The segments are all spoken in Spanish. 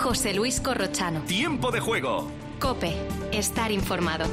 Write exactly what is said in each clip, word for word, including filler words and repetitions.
José Luis Corrochano. Tiempo de juego. COPE. Estar informado.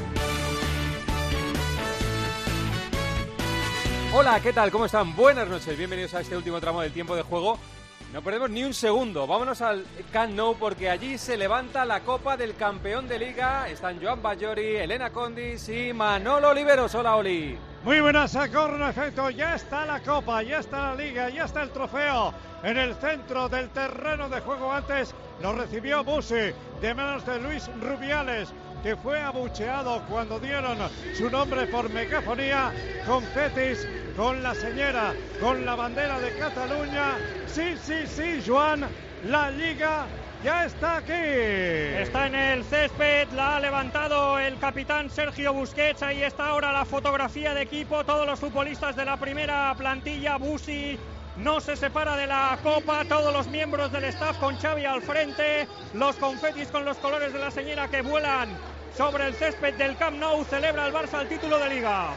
Hola, ¿qué tal? ¿Cómo están? Buenas noches. Bienvenidos a este último tramo del tiempo de juego. No perdemos ni un segundo. Vámonos al Camp Nou porque allí se levanta la Copa del Campeón de Liga. Están Joan Bayori, Elena Condis y Manolo Oliveros. Hola, Oli. Muy buenas, Socorro. En efecto, ya está la Copa, ya está la Liga, ya está el trofeo en el centro del terreno de juego. Antes lo recibió Busi de manos de Luis Rubiales, que fue abucheado cuando dieron su nombre por megafonía. Confetis con la señora, con la bandera de Cataluña. Sí, sí, sí, Joan, la Liga ya está aquí. Está en el césped, la ha levantado el capitán Sergio Busquets. Ahí está ahora la fotografía de equipo, todos los futbolistas de la primera plantilla. Busi no se separa de la copa, todos los miembros del staff con Xavi al frente, los confetis con los colores de la señora que vuelan sobre el césped del Camp Nou. Celebra el Barça el título de Liga.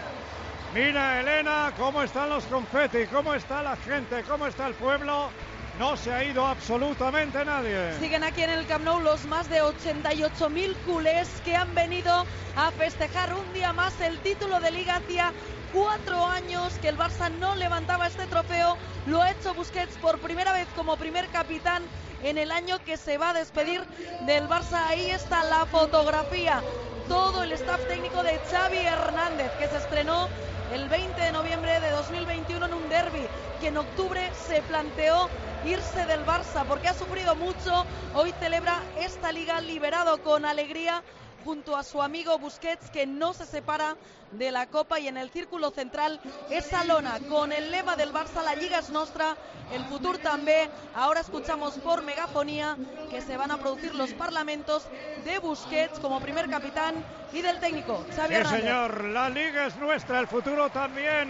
Mira, Elena, cómo están los confetis, cómo está la gente, cómo está el pueblo. No se ha ido absolutamente nadie. Siguen aquí en el Camp Nou los más de ochenta y ocho mil culés que han venido a festejar un día más el título de Liga. Hacía cuatro años que el Barça no levantaba este trofeo. Lo ha hecho Busquets por primera vez como primer capitán en el año que se va a despedir del Barça. Ahí está la fotografía. Todo el staff técnico de Xavi Hernández, que se estrenó el veinte de noviembre de dos mil veintiuno en un derbi, que en octubre se planteó irse del Barça porque ha sufrido mucho. Hoy celebra esta Liga liberado con alegría junto a su amigo Busquets, que no se separa de la Copa. Y en el círculo central esa lona con el lema del Barça: la Lliga es nostra, el futur també. Ahora escuchamos por megafonía que se van a producir los parlamentos de Busquets como primer capitán y del técnico Xavi Hernández. Sí, señor, la Liga es nuestra, el futuro también.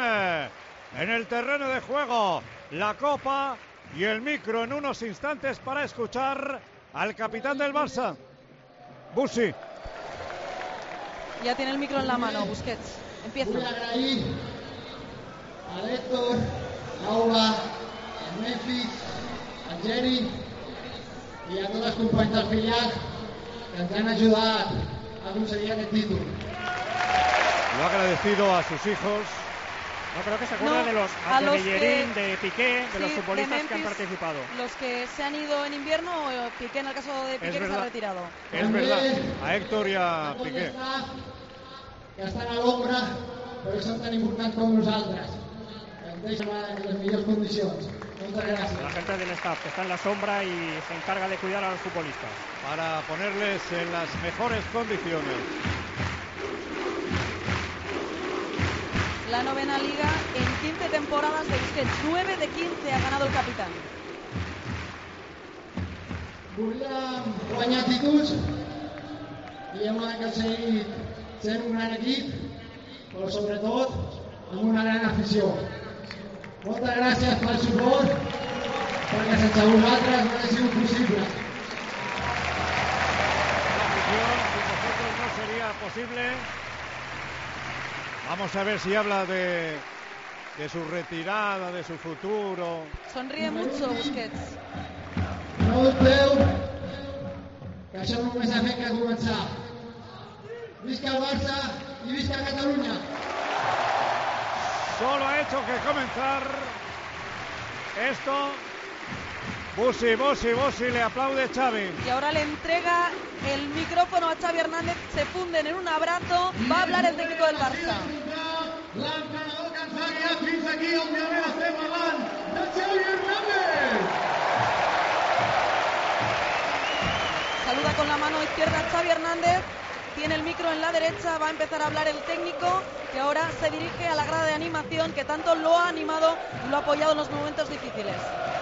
En el terreno de juego, la Copa y el micro en unos instantes para escuchar al capitán del Barça, Busi. Ya tiene el micro en la mano, Busquets. Empieza. Vull agrair a l'Héctor, a Aula, a Memphis, a Jerry i a tots els companys del filial que ens han ajudat a aconseguir aquest títol. Lo ha agradecido a sus hijos. No, creo que se acuerda No, de los a de los Bellerín, que, de Piqué, de sí, los futbolistas de Memphis, que han participado. Los que se han ido en invierno, o Piqué en el caso de Piqué, Es que verdad. se ha retirado. Es verdad, a Héctor y a A tot Piqué. l'estaf que estan a l'ombra però són tan importants com nosaltres, que ens deixen en les millors condicions. Moltes gràcies. La gente del staff que está en la sombra y se encarga de cuidar a los futbolistas. Para ponerles en las mejores condiciones. La novena Liga en quince temporadas de Busquets. nueve de quince ha ganado el capitán. Volíem guanyar títols i hem aconseguit ser un gran equip, però sobretot amb una gran afició. Moltes gràcies pel suport, perquè sense vosaltres no hauria sigut possible. La afición, sin vosotros no sería posible. Vamos a ver si habla de, de su retirada, de su futuro. Sonríe mucho Busquets. No dubteu que això només ha fet que començar. Visca el Barça i visca Catalunya. Solo ha hecho que comenzar esto. Busi, Busi, Busi, le aplaude Xavi. Y ahora le entrega el micrófono a Xavi Hernández. Se funden en un abrazo. Va a hablar el técnico del Barça. L'entrenador que ens ha guiat fins aquí, òbviament estem parlant de Xavi Hernández. Saluda con la mano izquierda Xavi Hernández. Tiene el micro en la derecha. Va a empezar a hablar el técnico, que ahora se dirige a la grada de animación, que tanto lo ha animado y lo ha apoyado en los momentos difíciles.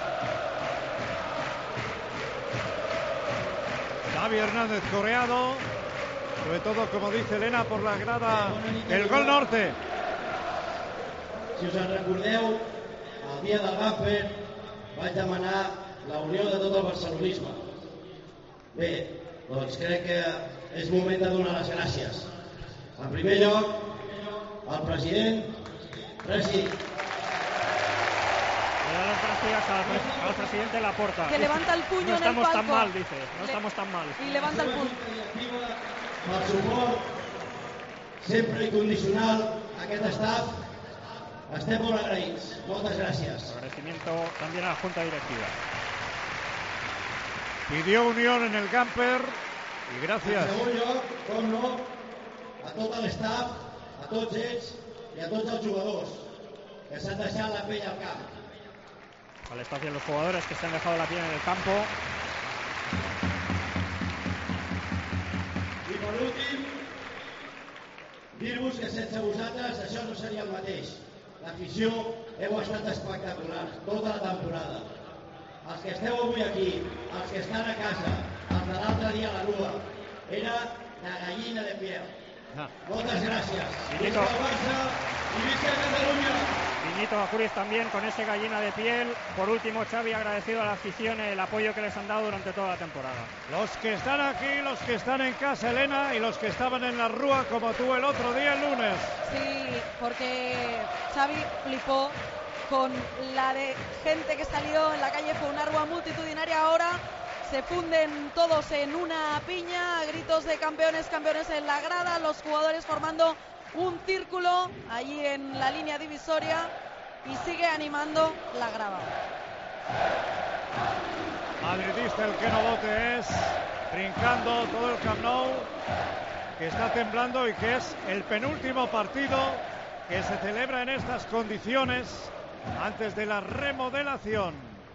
Xavi Hernández coreado, sobre todo, como dice Elena, por la grada del Gol Norte. Si us en recordeu, el dia del Buffer vaig demanar la unió de tot el barcelonisme. Bé, doncs crec que és moment de donar les gràcies. En primer lloc, al president Resi. Le da las gracias gracias al, pre al presidente Laporta. Que levanta el puño no en el palco. No estamos tan mal, dice. No Le estamos tan mal. Y levanta el puño. El suport sempre incondicional a aquest staff. Estem molt agraïts. Moltes gràcies. Agradecimiento también a la Junta Directiva. Pidió unión en el camper y gracias. En segon lloc, com no, a tot l'staff, a tots ells i a tots els jugadors que s'han deixat la pell al camp. Al staff y a los jugadores que se han dejado la piel en el campo. I per últim, dir-vos que sense vosaltres això no seria el mateix. L'afició heu estat espectacular tota la temporada. Els que esteu avui aquí, els que estan a casa, els de l'altre dia a la Rua, era la gallina de piel. Ah. Moltes gràcies. Visca el Barça i visca Catalunya. Viñito Acuris también con ese gallina de piel. Por último, Xavi, agradecido a la afición el apoyo que les han dado durante toda la temporada. Los que están aquí, los que están en casa, Elena, y los que estaban en la Rúa como tú el otro día, el lunes. Sí, porque Xavi flipó con la de gente que salió en la calle. Fue una rúa multitudinaria. Ahora se funden todos en una piña, gritos de campeones, campeones en la grada, los jugadores formando un círculo allí en la línea divisoria y sigue animando la grada. Madridista el que no vote es, brincando todo el Camp Nou, que está temblando y que es el penúltimo partido que se celebra en estas condiciones antes de la remodelación.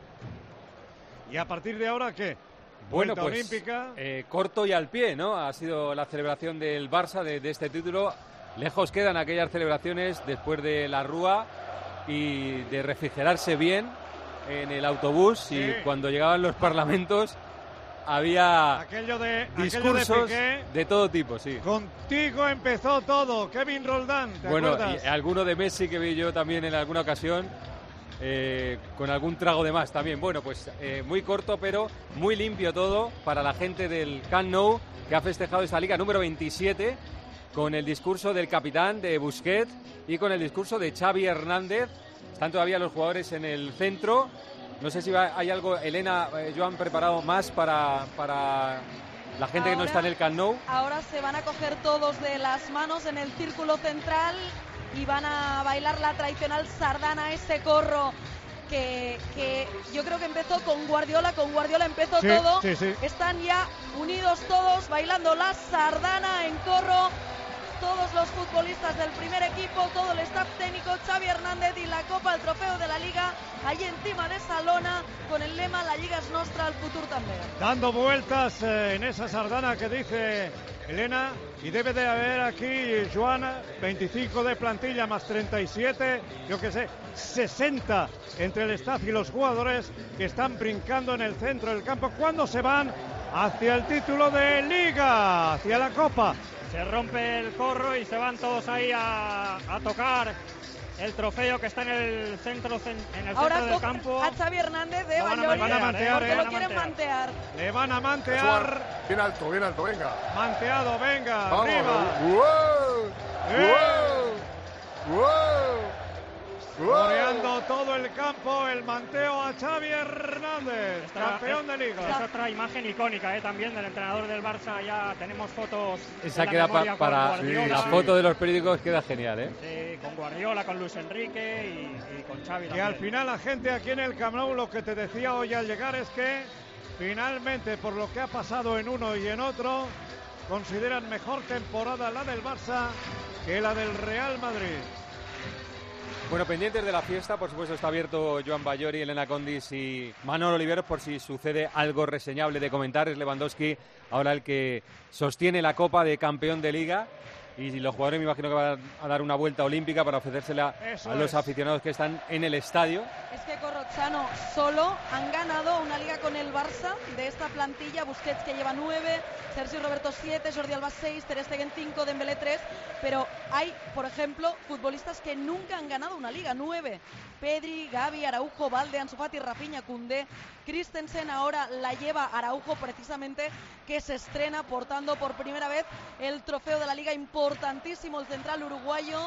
Y a partir de ahora, ¿qué? Bueno, Vuelta pues olímpica. Eh, corto y al pie, ¿no? Ha sido la celebración del Barça de, de este título. Lejos quedan aquellas celebraciones después de la Rúa y de refrigerarse bien en el autobús. Sí. Y cuando llegaban los parlamentos había aquello de, discursos aquello de, Piqué, de todo tipo, sí. Contigo empezó todo, Kevin Roldán, ¿te bueno, acuerdas? Y alguno de Messi que vi yo también en alguna ocasión, eh, con algún trago de más también. Bueno, pues eh, muy corto, pero muy limpio todo para la gente del Camp Nou, que ha festejado esta liga número veintisiete, con el discurso del capitán de Busquets y con el discurso de Xavi Hernández. Están todavía los jugadores en el centro. No sé si va, hay algo, Elena, eh, Joan, preparado más para, para la gente ahora, que no está en el Camp Nou. Ahora se van a coger todos de las manos en el círculo central y van a bailar la tradicional sardana, ese corro que, que yo creo que empezó con Guardiola, con Guardiola empezó sí, todo. Sí, sí. Están ya unidos todos bailando la sardana en corro. Todos los futbolistas del primer equipo, todo el staff técnico, Xavi Hernández y la Copa, el trofeo de la Liga, allí encima de esa lona, con el lema La Lliga es nostra, el futuro también. Dando vueltas eh, en esa sardana que dice Elena, y debe de haber aquí, Joana, veinticinco de plantilla más treinta y siete, yo que sé, sesenta entre el staff y los jugadores que están brincando en el centro del campo cuando se van hacia el título de Liga, hacia la Copa. Se rompe el corro y se van todos ahí a, a tocar el trofeo que está en el centro, en el Ahora centro del campo. A Xavi Hernández de Van a, van a mantear, porque eh, lo quieren mantear. Le van a mantear. Bien alto, bien alto, venga. Manteado, venga, vamos, arriba. ¡Wow! ¡Eh! ¡Wow! ¡Wow! Coreando todo el campo, el manteo a Xavi Hernández, Esta, campeón de Liga. Es otra imagen icónica, ¿eh? También del entrenador del Barça. Ya tenemos fotos. Esa queda pa para sí, la foto de los periódicos, queda genial, ¿eh? Sí, con Guardiola, con Luis Enrique y, y con Xavi. Y también. al final la gente aquí en el Camp Nou, lo que te decía hoy al llegar es que finalmente, por lo que ha pasado en uno y en otro, consideran mejor temporada la del Barça que la del Real Madrid. Bueno, pendientes de la fiesta, por supuesto está abierto Joan Ballori, Elena Condis y Manolo Oliveros por si sucede algo reseñable de comentar. Es Lewandowski ahora el que sostiene la Copa de Campeón de Liga y los jugadores me imagino que van a dar una vuelta olímpica para ofrecérsela Eso a los es. aficionados que están en el estadio. Es que Corrochano solo han ganado una liga con el Barça de esta plantilla. Busquets, que lleva nueve, Sergio Roberto siete, Jordi Alba seis, Ter Stegen cinco, Dembélé tres, pero hay, por ejemplo, futbolistas que nunca han ganado una liga, nueve. Pedri, Gavi, Araujo, Valde, Ansu Fati, Rafinha, Koundé, Christensen. Ahora la lleva Araujo, precisamente, que se estrena portando por primera vez el trofeo de la Liga. Importantísimo el central uruguayo,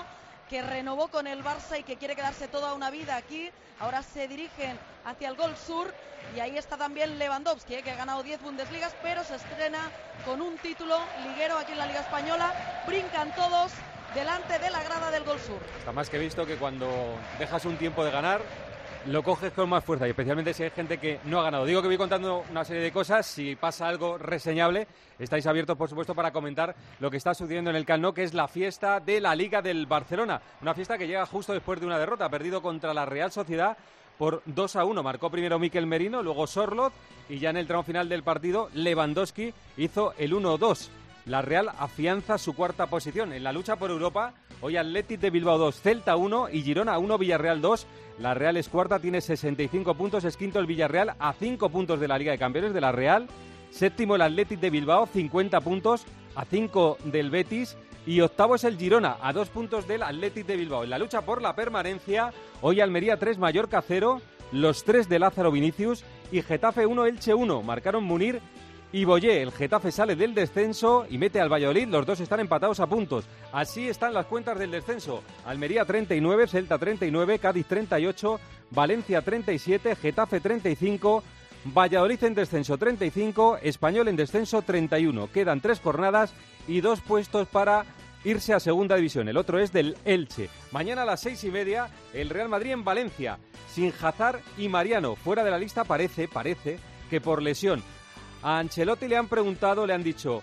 que renovó con el Barça y que quiere quedarse toda una vida aquí. Ahora se dirigen hacia el Gol Sur y ahí está también Lewandowski, ¿eh? que ha ganado diez Bundesligas, pero se estrena con un título liguero aquí en la Liga Española. Brincan todos delante de la grada del Gol Sur. Está más que visto que cuando dejas un tiempo de ganar, lo coges con más fuerza, y especialmente si hay gente que no ha ganado. Digo que voy contando una serie de cosas. Si pasa algo reseñable, estáis abiertos, por supuesto, para comentar lo que está sucediendo en el Camp Nou, que es la fiesta de la Liga del Barcelona. Una fiesta que llega justo después de una derrota. Ha perdido contra la Real Sociedad por dos a uno. Marcó primero Mikel Merino, luego Sorloth, y ya en el tramo final del partido, Lewandowski hizo el uno dos. La Real afianza su cuarta posición en la lucha por Europa. Hoy Athletic de Bilbao dos, Celta uno y Girona uno, Villarreal dos. La Real es cuarta, tiene sesenta y cinco puntos, es quinto el Villarreal a cinco puntos de la Liga de Campeones de la Real. Séptimo el Athletic de Bilbao, cincuenta puntos, a cinco del Betis. Y octavo es el Girona, a dos puntos del Athletic de Bilbao. En la lucha por la permanencia, hoy Almería tres, Mallorca cero, los tres de Lázaro Vinicius y Getafe uno, Elche uno. Marcaron Munir y Boyé. El Getafe sale del descenso y mete al Valladolid. Los dos están empatados a puntos. Así están las cuentas del descenso. Almería treinta y nueve, Celta treinta y nueve, Cádiz treinta y ocho, Valencia treinta y siete, Getafe treinta y cinco, Valladolid en descenso treinta y cinco, Español en descenso treinta y uno. Quedan tres jornadas y dos puestos para irse a segunda división. El otro es del Elche. Mañana a las seis y media, el Real Madrid en Valencia, sin Hazard y Mariano. Fuera de la lista parece, parece que por lesión. A Ancelotti le han preguntado, le han dicho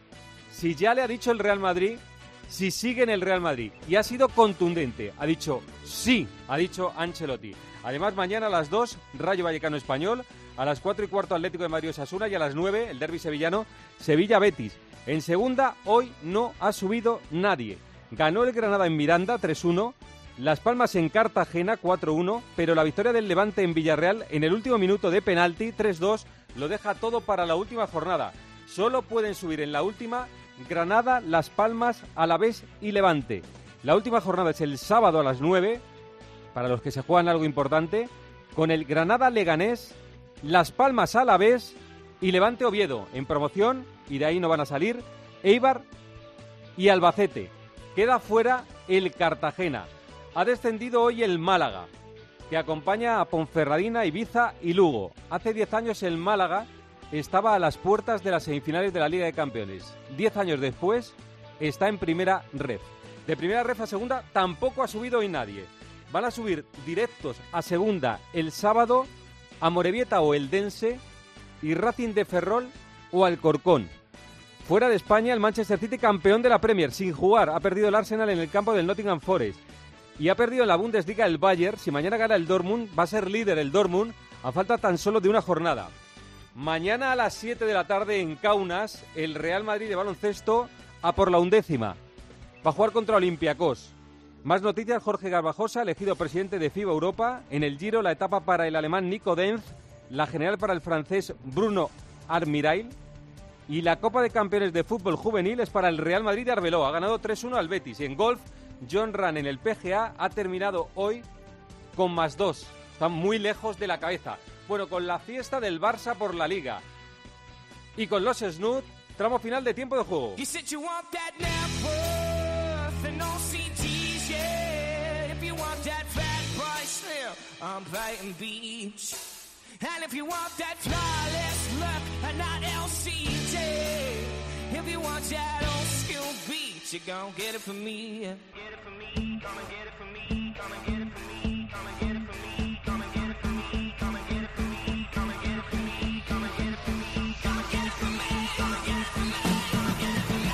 si ya le ha dicho el Real Madrid si sigue en el Real Madrid, y ha sido contundente. Ha dicho sí, ha dicho Ancelotti. Además, mañana a las dos, Rayo Vallecano Español, a las cuatro y cuarto Atlético de Madrid Osasuna, y a las nueve, el derbi sevillano, Sevilla Betis. En segunda, hoy no ha subido nadie. Ganó el Granada en Miranda tres uno, Las Palmas en Cartagena cuatro uno, pero la victoria del Levante en Villarreal en el último minuto de penalti tres dos lo deja todo para la última jornada. Solo pueden subir en la última Granada, Las Palmas, Alavés y Levante. La última jornada es el sábado a las nueve, para los que se juegan algo importante, con el Granada Leganés, Las Palmas Alavés y Levante Oviedo en promoción, y de ahí no van a salir Eibar y Albacete. Queda fuera el Cartagena. Ha descendido hoy el Málaga, que acompaña a Ponferradina, Ibiza y Lugo. Hace diez años el Málaga estaba a las puertas de las semifinales de la Liga de Campeones. Diez años después está en primera ref. De primera ref a segunda tampoco ha subido hoy nadie. Van a subir directos a segunda el sábado Amorebieta o Eldense y Racing de Ferrol o Alcorcón. Fuera de España, el Manchester City, campeón de la Premier, sin jugar. Ha perdido el Arsenal en el campo del Nottingham Forest. Y ha perdido en la Bundesliga el Bayern. Si mañana gana el Dortmund, va a ser líder el Dortmund a falta tan solo de una jornada. Mañana a las siete de la tarde en Kaunas, el Real Madrid de baloncesto a por la undécima. Va a jugar contra Olympiacos. Más noticias: Jorge Garbajosa, elegido presidente de FIBA Europa. En el Giro, la etapa para el alemán Nico Denz, la general para el francés Bruno Armirail. Y la Copa de Campeones de Fútbol Juvenil es para el Real Madrid de Arbeloa. Ha ganado tres uno al Betis. Y en golf, John Ram en el P G A ha terminado hoy con más dos. Están muy lejos de la cabeza. Bueno, con la fiesta del Barça por la Liga y con los Snoot, tramo final de tiempo de juego. And if you want that flawless look and not L C D, if you want that old school beat, you gon' get it from me. Get it from me, come and get it from me, come and get it from me, come and get it from me, come and get it from me, come and get it from me, come and get it from me, come and get it from me, come and get it from me, come and get it from me, come and get it from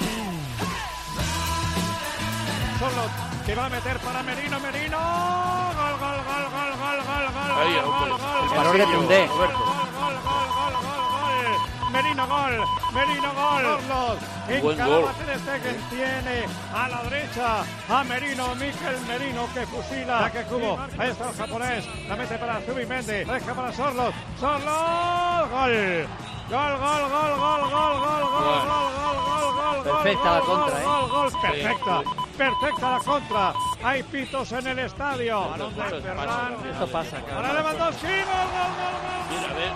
me. Solo que va a meter para Merino, Merino, gol, gol, gol, gol, gol, gol, gol. Ahí, gol, gol, gol, el valor de Tundé. Gol, gol, gol, gol, gol, gol. Merino, gol, Merino, gol. Carlos, en cada Ter Stegen tiene a la derecha a Merino, Mikel Merino, que fusila. Saque cubo, ahí está el japonés, la mete para Zubimendi, deja para Sorloth, Sorloth, gol. Gol, gol, gol, gol, gol, gol, gol, gol, gol, gol, gol. Perfecta la contra, ¿eh? Gol, gol, perfecta, perfecta la contra. Hay pitos en el estadio. Balón de Ferran. Esto pasa, claro. Para Lewandowski, gol, gol, gol, gol. Mira, a ver.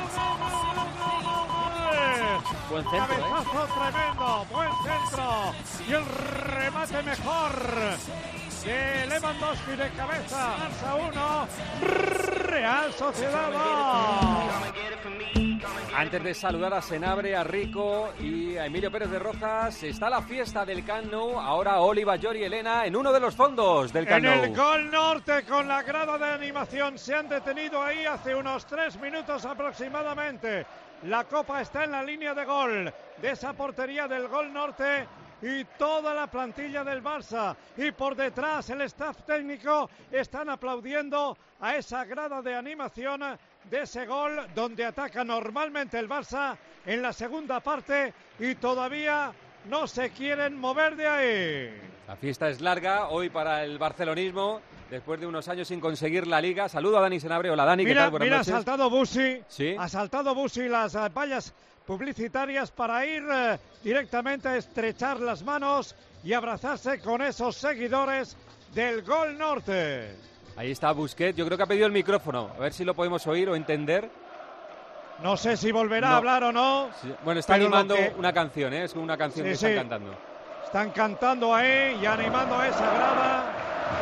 Buen centro, ¿eh? Cabezazo tremendo, buen centro. Y el remate mejor de Lewandowski de cabeza. Barça uno, Real Sociedad dos. Antes de saludar a Senabre, a Rico y a Emilio Pérez de Rozas, está la fiesta del Camp Nou. Ahora Oli Bajor y Elena en uno de los fondos del Camp Nou. En el Gol Norte, con la grada de animación, se han detenido ahí hace unos tres minutos aproximadamente. La copa está en la línea de gol de esa portería del Gol Norte y toda la plantilla del Barça. Y por detrás el staff técnico están aplaudiendo a esa grada de animación de ese gol donde ataca normalmente el Barça en la segunda parte y todavía no se quieren mover de ahí. La fiesta es larga hoy para el barcelonismo, después de unos años sin conseguir la Liga. Saludo a Dani Senabre. Hola Dani, mira, ¿qué tal? Buenas mira, noches. ha saltado Busi, ¿Sí? ha saltado Busi las uh, vallas publicitarias para ir uh, directamente a estrechar las manos y abrazarse con esos seguidores del Gol Norte. Ahí está Busquets, yo creo que ha pedido el micrófono, a ver si lo podemos oír o entender. No sé si volverá no. a hablar o no. Sí. Bueno, está pero animando que... una canción, ¿eh? Es una canción sí, que están sí. cantando. Están cantando ahí y animando a esa grada.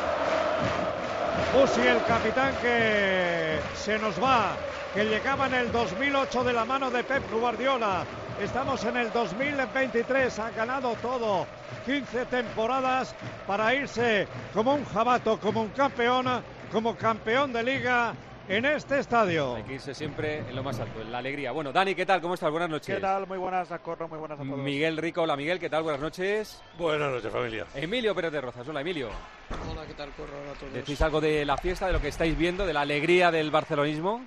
Busi, el capitán que se nos va, que llegaba en el dos mil ocho de la mano de Pep Guardiola. Estamos en el dos mil veintitrés, ha ganado todo, quince temporadas para irse como un jabato, como un campeón, como campeón de Liga en este estadio. Hay que irse siempre en lo más alto, en la alegría. Bueno, Dani, ¿qué tal? ¿Cómo estás? Buenas noches. ¿Qué tal? Muy buenas, Acorro, muy buenas a todos. Miguel Rico, hola Miguel, ¿qué tal? Buenas noches. Buenas noches, familia. Emilio Pérez de Rozas, hola Emilio. Hola, ¿qué tal? Corro a todos. ¿Decís algo de la fiesta, de lo que estáis viendo, de la alegría del barcelonismo?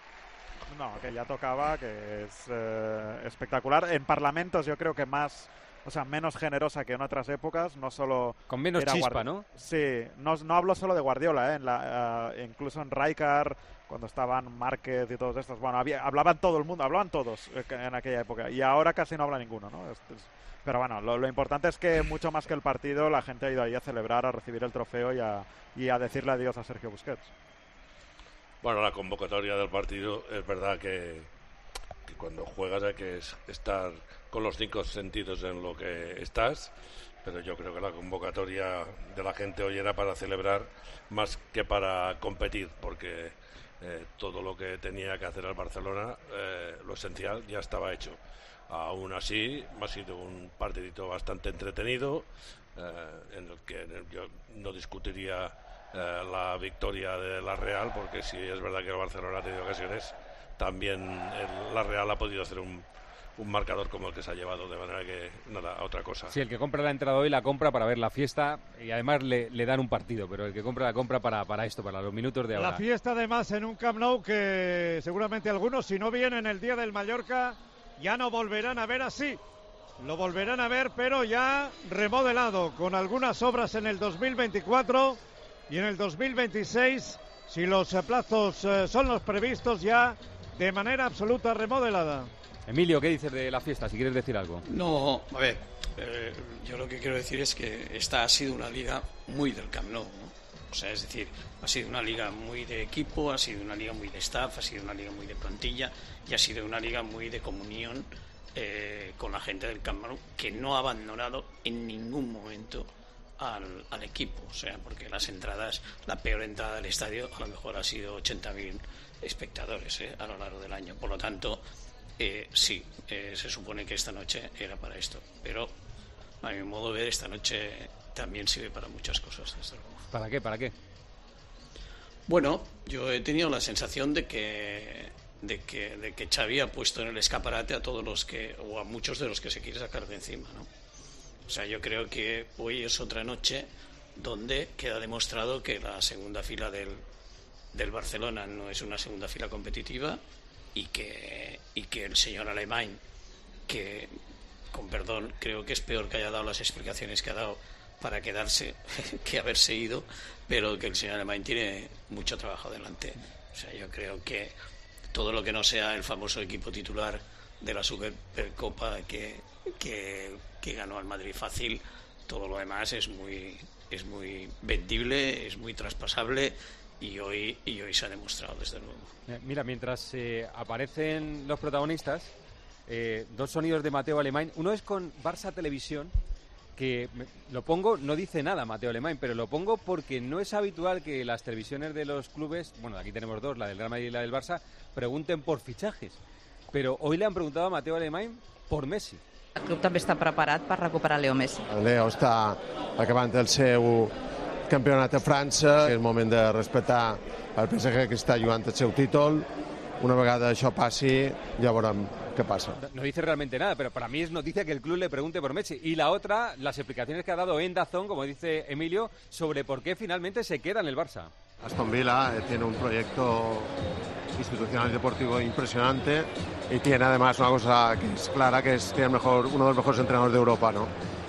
No, que ya tocaba, que es eh, espectacular. En Parlamentos yo creo que más, o sea, menos generosa que en otras épocas, no solo... Con menos era chispa, Guardi- ¿no? Sí, no, no hablo solo de Guardiola, ¿eh? En la, uh, incluso en Rijkaard, cuando estaban Márquez y todos estos, bueno, había, hablaban todo el mundo, hablaban todos eh, en aquella época, y ahora casi no habla ninguno, ¿no? Es, es, pero bueno, lo, lo importante es que mucho más que el partido, la gente ha ido ahí a celebrar, a recibir el trofeo y a, y a decirle adiós a Sergio Busquets. Bueno, la convocatoria del partido es verdad que, que cuando juegas hay que estar con los cinco sentidos en lo que estás, pero yo creo que la convocatoria de la gente hoy era para celebrar más que para competir, porque eh, todo lo que tenía que hacer el Barcelona, eh, lo esencial, ya estaba hecho. Aún así, ha sido un partidito bastante entretenido, eh, en el que yo no discutiría eh, la victoria de la Real, porque sí es verdad que el Barcelona ha tenido ocasiones, también el, la Real ha podido hacer un, un marcador como el que se ha llevado, de manera que nada, otra cosa. Sí, el que compra la entrada hoy la compra para ver la fiesta y además le, le dan un partido, pero el que compra la compra para, para esto, para los minutos de ahora. La fiesta además en un Camp Nou que seguramente algunos, si no vienen el día del Mallorca, ya no volverán a ver así. Lo volverán a ver, pero ya remodelado, con algunas obras en el dos mil veinticuatro y en el dos mil veintiséis, si los plazos eh, son los previstos, ya de manera absoluta remodelada. Emilio, ¿qué dices de la fiesta? Si quieres decir algo. No, a ver, eh, yo lo que quiero decir es que esta ha sido una liga muy del Camp Nou, ¿no? O sea, es decir, ha sido una liga muy de equipo, ha sido una liga muy de staff, ha sido una liga muy de plantilla y ha sido una liga muy de comunión eh, con la gente del Camp Nou, que no ha abandonado en ningún momento al, al equipo. O sea, porque las entradas, la peor entrada del estadio a lo mejor ha sido ochenta mil espectadores eh, a lo largo del año. Por lo tanto, eh, sí, eh, se supone que esta noche era para esto. Pero a mi modo de ver, esta noche también sirve para muchas cosas, desde luego. ¿Para qué? ¿Para qué? Bueno, yo he tenido la sensación de que de que de que Xavi ha puesto en el escaparate a todos los que, o a muchos de los que se quiere sacar de encima, ¿no? O sea, yo creo que hoy es otra noche donde queda demostrado que la segunda fila del, del Barcelona no es una segunda fila competitiva y que, y que el señor Alemán, que, con perdón, creo que es peor que haya dado las explicaciones que ha dado para quedarse que haberse ido, pero que el señor Alemán tiene mucho trabajo delante. O sea, yo creo que todo lo que no sea el famoso equipo titular de la Supercopa que, que, que ganó al Madrid fácil, todo lo demás es muy es muy vendible, es muy traspasable y hoy y hoy se ha demostrado desde luego. Mira, mientras eh, aparecen los protagonistas, eh, dos sonidos de Mateo Alemán. Uno es con Barça Televisión que me, lo pongo, no dice nada Mateo Alemany, pero lo pongo porque no es habitual que las televisiones de los clubes, bueno, aquí tenemos dos, la del Real Madrid y la del Barça, pregunten por fichajes. Pero hoy le han preguntado a Mateo Alemany por Messi. El club també està preparat per recuperar Leo Messi. Leo està acabant el seu campionat a França, és moment de respectar el P S G que està jugant el seu títol. Una vegada això passi, ja veurem qué pasa. No dice realmente nada, pero para mí es noticia que el club le pregunte por Messi. Y la otra, las explicaciones que ha dado en DAZN, como dice Emilio, sobre por qué finalmente se queda en el Barça. Aston Villa tiene un proyecto institucional y deportivo impresionante y tiene además una cosa que es clara, que es tiene el mejor, uno de los mejores entrenadores de Europa, ¿no?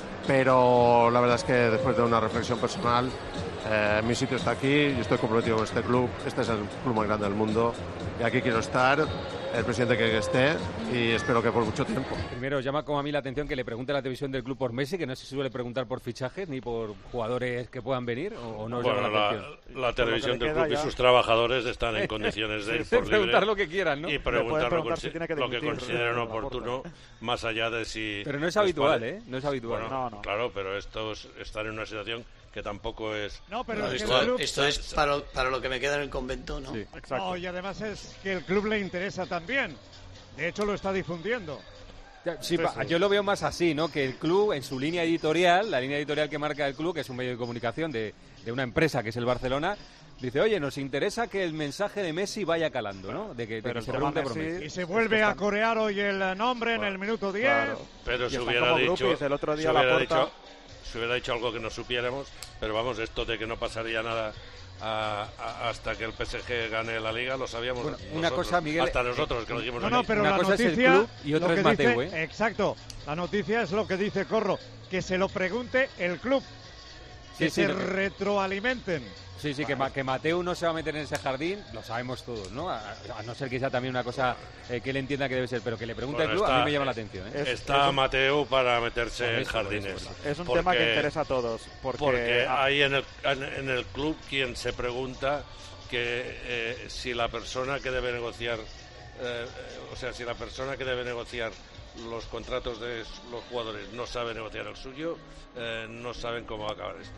Pero la verdad es que después de una reflexión personal, eh, mi sitio está aquí, yo estoy comprometido con este club, este es el club más grande del mundo y aquí quiero estar, el presidente que esté y espero que por mucho tiempo. Primero, llama como a mí la atención que le pregunte a la televisión del club por Messi, que no se suele preguntar por fichajes ni por jugadores que puedan venir, o, o no os bueno, llama la, la atención. La televisión del club ya. Y sus trabajadores están en condiciones de ir por libre preguntar lo que quieran, ¿no? Y preguntar, preguntar lo, si tiene que lo que consideren oportuno, más allá de si... Pero no es habitual, ¿eh? No es habitual. Bueno, no, no. Claro, pero estos están en una situación que tampoco es... No, pero no, es esto, el club... esto es para, para lo que me queda en el convento, ¿no? Sí, exacto. No, y además es que el club le interesa también. De hecho, lo está difundiendo. Sí, pa, yo lo veo más así, ¿no? Que el club, en su línea editorial, la línea editorial que marca el club, que es un medio de comunicación de, de una empresa que es el Barcelona, dice, oye, nos interesa que el mensaje de Messi vaya calando, ¿no? De que, de que se pregunte por Messi. Y se vuelve a corear hoy el nombre bueno, en el minuto diez. Claro. Pero si hubiera dicho... El otro día si hubiera dicho Si hubiera dicho algo que no supiéramos, pero vamos, esto de que no pasaría nada a, a, hasta que el P S G gane la Liga, lo sabíamos bueno, una nosotros, cosa, Miguel, hasta nosotros que lo dijimos no, aquí. no, pero una la cosa noticia es el club y otra es Mateu, dice, ¿eh? Exacto, la noticia es lo que dice Corro, que se lo pregunte el club, que sí, se sí, retroalimenten. Sí, sí, que, que Mateu no se va a meter en ese jardín, lo sabemos todos, ¿no? A, a no ser que sea también una cosa eh, que él entienda que debe ser, pero que le pregunte bueno, al club, está, a mí me llama la atención. ¿eh? Es, está es un, Mateu para meterse eso, en jardines. Eso, es un porque, tema que interesa a todos. Porque, porque ah, hay en el, en el club quien se pregunta que eh, si la persona que debe negociar, eh, o sea, si la persona que debe negociar los contratos de los jugadores no sabe negociar el suyo, eh, no saben cómo va a acabar esto.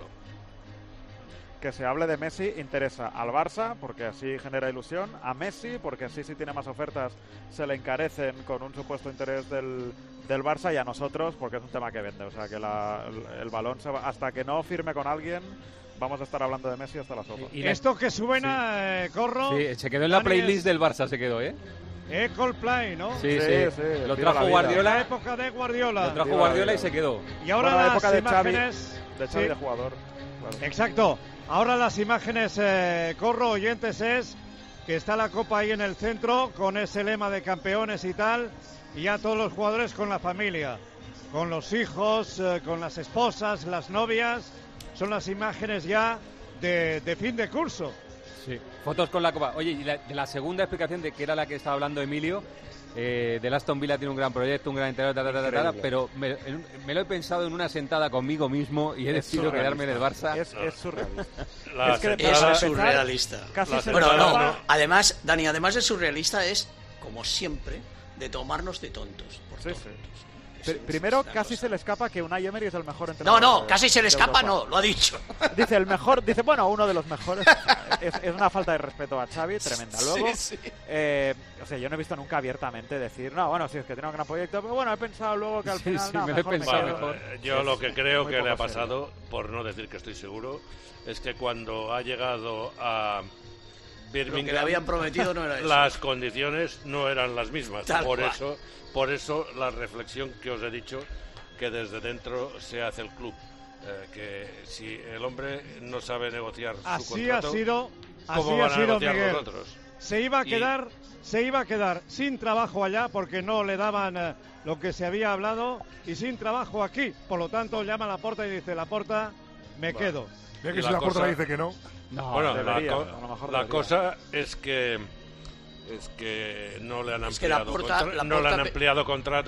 Que se hable de Messi interesa al Barça porque así genera ilusión, a Messi porque así si tiene más ofertas se le encarecen con un supuesto interés del, del Barça, y a nosotros porque es un tema que vende, o sea que la, el, el balón se va, hasta que no firme con alguien vamos a estar hablando de Messi hasta la sopa. Y, y esto que suena, sí. eh, Corro, sí, se quedó en la playlist del Barça, se quedó, ¿eh? Eh, Coldplay, ¿no? Sí, sí, sí, sí. Lo trajo la Guardiola. La época de Guardiola. Lo trajo Guardiola y se quedó. Y ahora bueno, la las época de imágenes... Xavi, de Xavi sí. de jugador. Claro. Exacto. Ahora las imágenes, eh, Corro, oyentes, es que está la copa ahí en el centro con ese lema de campeones y tal, y ya todos los jugadores con la familia, con los hijos, eh, con las esposas, las novias. Son las imágenes ya de, de fin de curso. Sí, fotos con la copa. Oye, y la, de la segunda explicación, de que era la que estaba hablando Emilio, eh, del Aston Villa tiene un gran proyecto, un gran entrenador, ta, ta, ta, ta, ta, pero me, me lo he pensado en una sentada conmigo mismo y he decidido quedarme en el Barça. Es, es surrealista. La es, que es surrealista. Casi la bueno, no, no. Además, Dani, además de surrealista es, como siempre, de tomarnos de tontos. Por sí, tontos. Sí. Primero, casi cosa. se le escapa que Unai Emery es el mejor entrenador. No, no, de, casi se le escapa, no, lo ha dicho. Dice el mejor, dice, bueno, uno de los mejores. es, es una falta de respeto a Xavi tremenda. Luego, sí, sí. Eh, o sea, yo no he visto nunca abiertamente decir, no, bueno, sí, es que tiene un gran proyecto, pero bueno, he pensado luego que al sí, final, sí, no, me mejor lo he pensado me mejor. Bueno, yo lo que creo Muy que le ha serio. pasado, por no decir que estoy seguro, es que cuando ha llegado a Birmingham, lo que le habían prometido no era eso. Las condiciones no eran las mismas. Tal por cual. eso, por eso la reflexión que os he dicho, que desde dentro se hace el club, eh, que si el hombre no sabe negociar así su contrato, ha sido, ¿cómo así van ha a sido, negociar Miguel. los otros? Se iba a Y... quedar, se iba a quedar sin trabajo allá porque no le daban eh, lo que se había hablado, y sin trabajo aquí. Por lo tanto, llama a Laporta y dice, Laporta, me bueno. quedo. Mira que Y si la la Porta cosa- le dice que no. No, bueno, debería, la, co- a lo mejor la debería. cosa es que es que no le han Es que la ampliado Porta- contra- la no le han Porta- ampliado contrato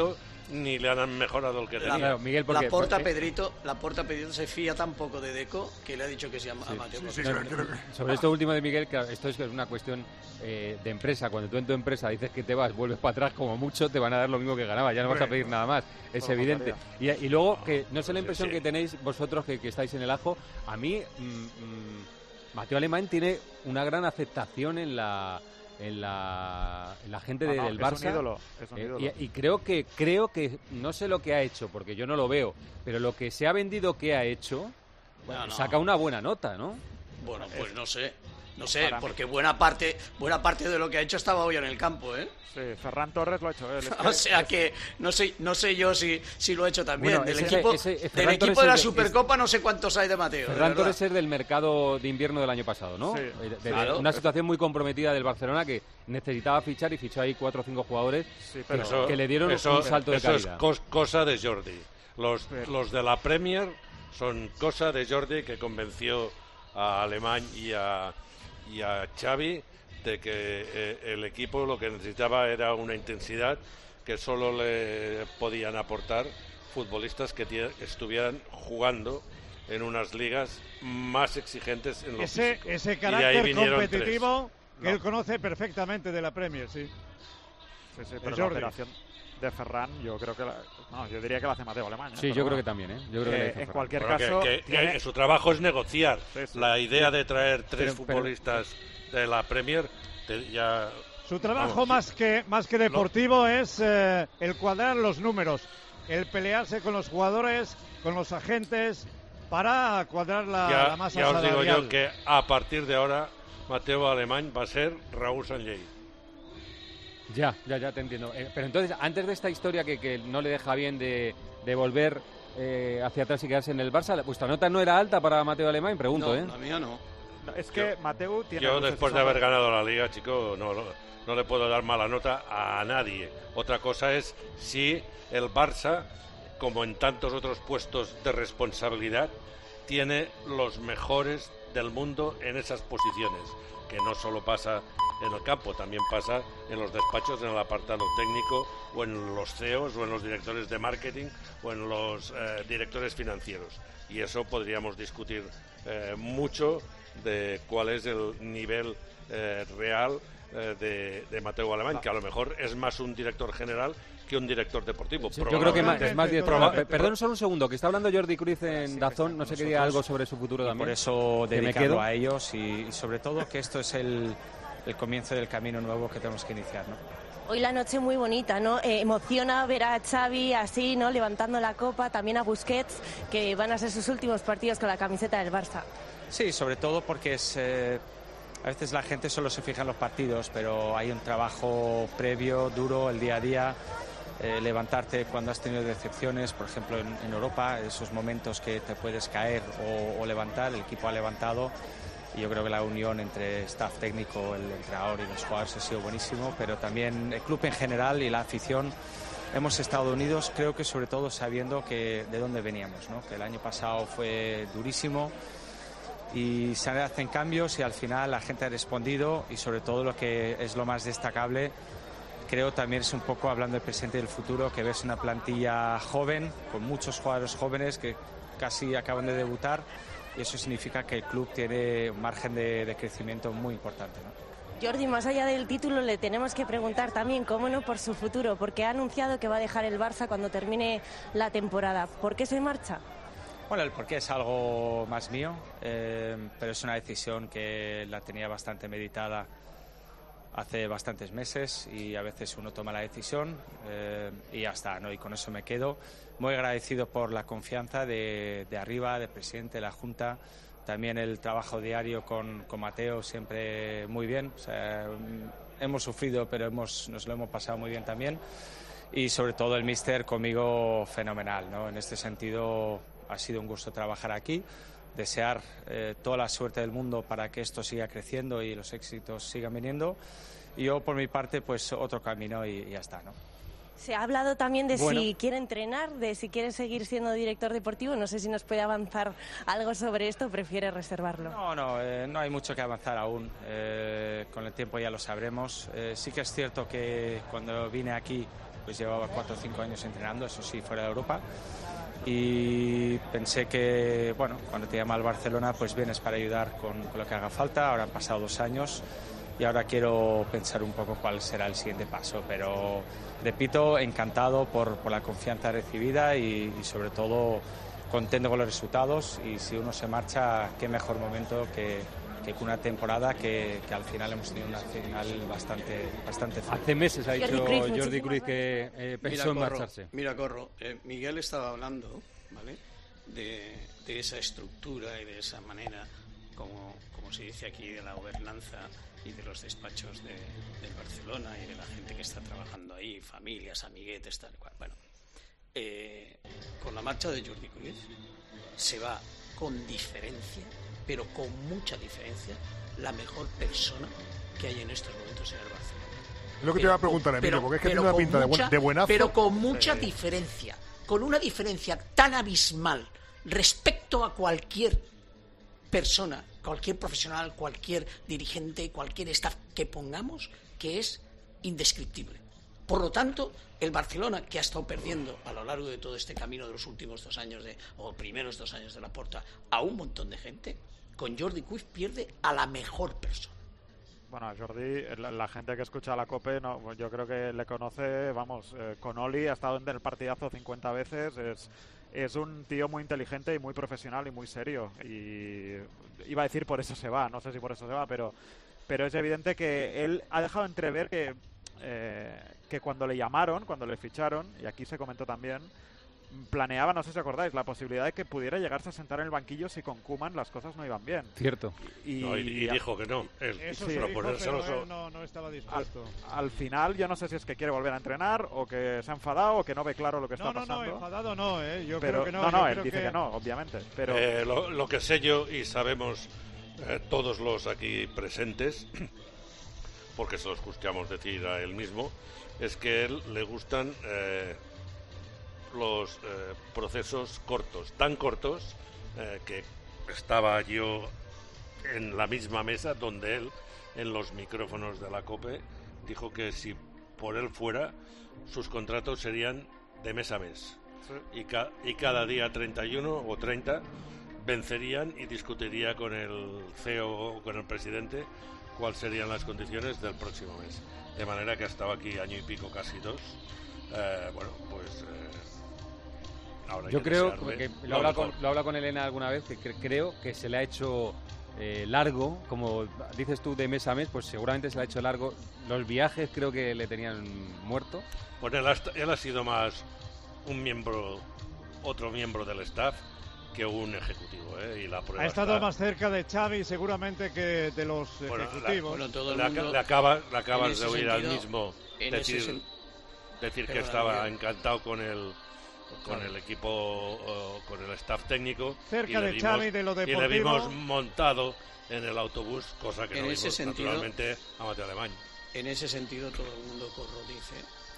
ni le han mejorado el que tenía. Claro, Miguel, porque, la porta porque... Pedrito, la porta Pedrito se fía tan poco de Deco que le ha dicho que se llama Sí, Mateo. sí, sí, no, no, sobre esto último de Miguel, claro, esto es una cuestión eh, de empresa. Cuando tú en tu empresa dices que te vas, vuelves para atrás, como mucho te van a dar lo mismo que ganaba, ya no vas a pedir nada más, es Todo evidente. Y, y luego, que no sé la Sí, impresión sí. que tenéis vosotros que, que estáis en el ajo, a mí mm, mm, Mateo Alemán tiene una gran aceptación en la... En la, en la gente No, de, no, del es un Barça ídolo, es un eh, ídolo. y, y creo que creo que no sé lo que ha hecho porque yo no lo veo, pero lo que se ha vendido que ha hecho bueno, No, no. saca una buena nota, ¿no? Bueno, pues no sé. No sé, Para porque buena parte buena parte de lo que ha hecho estaba hoy en el campo, ¿eh? Sí, Ferran Torres lo ha hecho él. Es que- O sea que no sé no sé yo si, si lo ha hecho también. Bueno, del ese- equipo, ese- del Ferran equipo Torres de la es de- Supercopa no sé cuántos hay de Mateo. de Ferran verdad. Torres es del mercado de invierno del año pasado, ¿no? Sí. Eh, de- de Claro. una situación muy comprometida del Barcelona que necesitaba fichar y fichó ahí cuatro o cinco jugadores Sí, que, pero Eso- que le dieron eso- un salto de eso es calidad. cos- cosa de Jordi. Los, Pero- los de la Premier son cosa de Jordi, que convenció a Alemán y a, y a Xavi de que eh, el equipo lo que necesitaba era una intensidad que solo le podían aportar futbolistas que tie- estuvieran jugando en unas ligas más exigentes en lo Ese, físico. ese Y de ahí carácter vinieron competitivo que No. él conoce perfectamente de la Premier, sí. Sí, sí, El pero la Jordi. operación de Ferran, yo creo que la, no, yo diría que la hace Mateo Alemán. ¿eh? Sí, Pero yo creo bueno, que también, ¿eh? Yo creo que eh, le hizo en Ferran. cualquier Bueno, caso, que, que- tiene- que su trabajo es negociar. Sí, sí. La idea de traer tres Pero- pero- futbolistas de la Premier te- ya Su trabajo Vamos, más que más que deportivo es eh, el cuadrar los números, el pelearse con los jugadores, con los agentes para cuadrar la, ya, la masa ya os digo salarial. yo que a partir de ahora Mateo Alemán va a ser Raúl Sanllehy. Ya, ya, ya te entiendo. Eh, pero entonces, antes de esta historia que, que no le deja bien de, de volver eh, hacia atrás y quedarse en el Barça, ¿vuestra nota no era alta para Mateo Alemán? Pregunto, No, ¿eh? la mía no. No, es que Mateu tiene Yo luces y después de haber sombras. ganado la liga, chico, no, no, no le puedo dar mala nota a nadie. Otra cosa es si el Barça, como en tantos otros puestos de responsabilidad, tiene los mejores del mundo en esas posiciones, que no solo pasa en el campo, también pasa en los despachos, en el apartado técnico, o en los C E Os, o en los directores de marketing, o en los eh, directores financieros. Y eso podríamos discutir eh, mucho de cuál es el nivel eh, real eh, de, de Mateo Alemán, que a lo mejor es más un director general que un director deportivo. Sí, yo creo que más, es más bien. Probablemente, Pe- Perdón solo un segundo, que está hablando Jordi Cruz en Dazón, no sé qué diga algo sobre su futuro Y también. por eso que me dedicarlo quedo. a ellos y, y sobre todo que esto es el, el comienzo del camino nuevo que tenemos que iniciar, ¿no? Hoy la noche muy bonita, ¿no? Eh, emociona ver a Xavi así, ¿no? Levantando la copa, también a Busquets, que van a ser sus últimos partidos con la camiseta del Barça. Sí, sobre todo porque es, eh, a veces la gente solo se fija en los partidos, pero hay un trabajo previo, duro, el día a día. Eh, levantarte cuando has tenido decepciones, por ejemplo en, en Europa, esos momentos que te puedes caer o, o levantar, el equipo ha levantado y yo creo que la unión entre staff técnico, el entrenador y los jugadores ha sido buenísimo, pero también el club en general y la afición hemos estado unidos, creo que sobre todo sabiendo que de dónde veníamos, ¿no? Que el año pasado fue durísimo y se hacen cambios y al final la gente ha respondido y sobre todo lo que es lo más destacable, creo también es un poco hablando del presente y del futuro, que ves una plantilla joven, con muchos jugadores jóvenes que casi acaban de debutar y eso significa que el club tiene un margen de, de crecimiento muy importante, ¿no? Jordi, más allá del título, le tenemos que preguntar también, cómo no, por su futuro, porque ha anunciado que va a dejar el Barça cuando termine la temporada. ¿Por qué se marcha? Bueno, el porqué es algo más mío, eh, pero es una decisión que la tenía bastante meditada hace bastantes meses y a veces uno toma la decisión eh, y ya está, ¿no? Y con eso me quedo. Muy agradecido por la confianza de, de arriba, del presidente, de la Junta, también el trabajo diario con, con Mateo, siempre muy bien. O sea, hemos sufrido, pero hemos, nos lo hemos pasado muy bien también. Y sobre todo el míster conmigo fenomenal, ¿no? En este sentido ha sido un gusto trabajar aquí. Desear eh, toda la suerte del mundo para que esto siga creciendo y los éxitos sigan viniendo. Y yo, por mi parte, pues otro camino y, y ya está, ¿no? Se ha hablado también de Bueno. si quiere entrenar, de si quiere seguir siendo director deportivo. No sé si nos puede avanzar algo sobre esto o prefiere reservarlo. No, no, eh, no hay mucho que avanzar aún. Eh, con el tiempo ya lo sabremos. Eh, sí que es cierto que cuando vine aquí pues llevaba cuatro o cinco años entrenando, eso sí, fuera de Europa. Y pensé que, bueno, cuando te llama al Barcelona, pues vienes para ayudar con, con lo que haga falta. Ahora han pasado dos años y ahora quiero pensar un poco cuál será el siguiente paso. Pero, repito, encantado por, por la confianza recibida y, y sobre todo contento con los resultados. Y si uno se marcha, qué mejor momento que, que una temporada que, que al final hemos tenido una final bastante bastante fácil. Hace meses ha dicho Jordi Cruyff que eh, pensó en marcharse. Mira, Corro, eh, Miguel estaba hablando, ¿vale?, de, de esa estructura y de esa manera, como, como se dice aquí, de la gobernanza y de los despachos de, del Barcelona y de la gente que está trabajando ahí, familias, amiguetes, tal cual. Bueno, eh, con la marcha de Jordi Cruyff se va con diferencia, pero con mucha diferencia, la mejor persona que hay en estos momentos en el Barcelona. Es lo que pero, te iba a preguntar, Emilio, pero, porque es que tiene una pinta mucha, de, buen, de buenazo. Pero con mucha eh. diferencia, con una diferencia tan abismal respecto a cualquier persona, cualquier profesional, cualquier dirigente, cualquier staff que pongamos, que es indescriptible. Por lo tanto, el Barcelona, que ha estado perdiendo a lo largo de todo este camino de los últimos dos años, de, o primeros dos años de Laporta, a un montón de gente, con Jordi Cruyff pierde a la mejor persona. Bueno, Jordi, la, la gente que escucha la COPE, no, yo creo que le conoce, vamos, eh, con Oli ha estado en el partidazo cincuenta veces, es, es un tío muy inteligente y muy profesional y muy serio. Y iba a decir por eso se va, no sé si por eso se va, pero, pero es evidente que él ha dejado entrever que, eh, que cuando le llamaron, cuando le ficharon, y aquí se comentó también, planeaba, no sé si acordáis, la posibilidad de que pudiera llegarse a sentar en el banquillo si con Koeman las cosas no iban bien. Cierto. Y, no, y, y dijo que no. Él, Eso sí, se dijo, pero so... él no, no estaba dispuesto. Al, al final, yo no sé si es que quiere volver a entrenar o que se ha enfadado o que no ve claro lo que no, está no, pasando. No, enfadado no, ¿eh? Yo pero, creo que no. No, no, él creo dice que... que no, obviamente. Pero eh, lo, lo que sé yo y sabemos eh, todos los aquí presentes, porque se lo escuchamos decir a él mismo, es que a él le gustan... Eh, los eh, procesos cortos, tan cortos eh, que estaba yo en la misma mesa donde él, en los micrófonos de la COPE, dijo que si por él fuera, sus contratos serían de mes a mes. Sí. Y, ca- y cada día treinta y uno o treinta vencerían y discutiría con el C E O o con el presidente cuáles serían las condiciones del próximo mes. De manera que ha estado aquí año y pico, casi dos. Eh, bueno, pues... Eh, Yo creo que lo habla con, lo habla con Elena alguna vez, que cre- creo que se le ha hecho eh, largo, como dices tú, de mes a mes, pues seguramente se le ha hecho largo. Los viajes creo que le tenían muerto. Pues él ha, él ha sido más un miembro, otro miembro del staff que un ejecutivo, ¿eh? Y la prueba ha estado está... más cerca de Xavi seguramente que de los bueno, ejecutivos. La, bueno, todo el le, mundo, le, acaba, le acabas de oír sentido, al mismo decir, sen... decir que estaba encantado con el con el equipo, uh, con el staff técnico, cerca de vimos, Xavi, de lo deportivo, y le vimos montado en el autobús, cosa que en no ese vimos sentido, naturalmente a Mateo Alemany. En ese sentido, todo el mundo Corro dice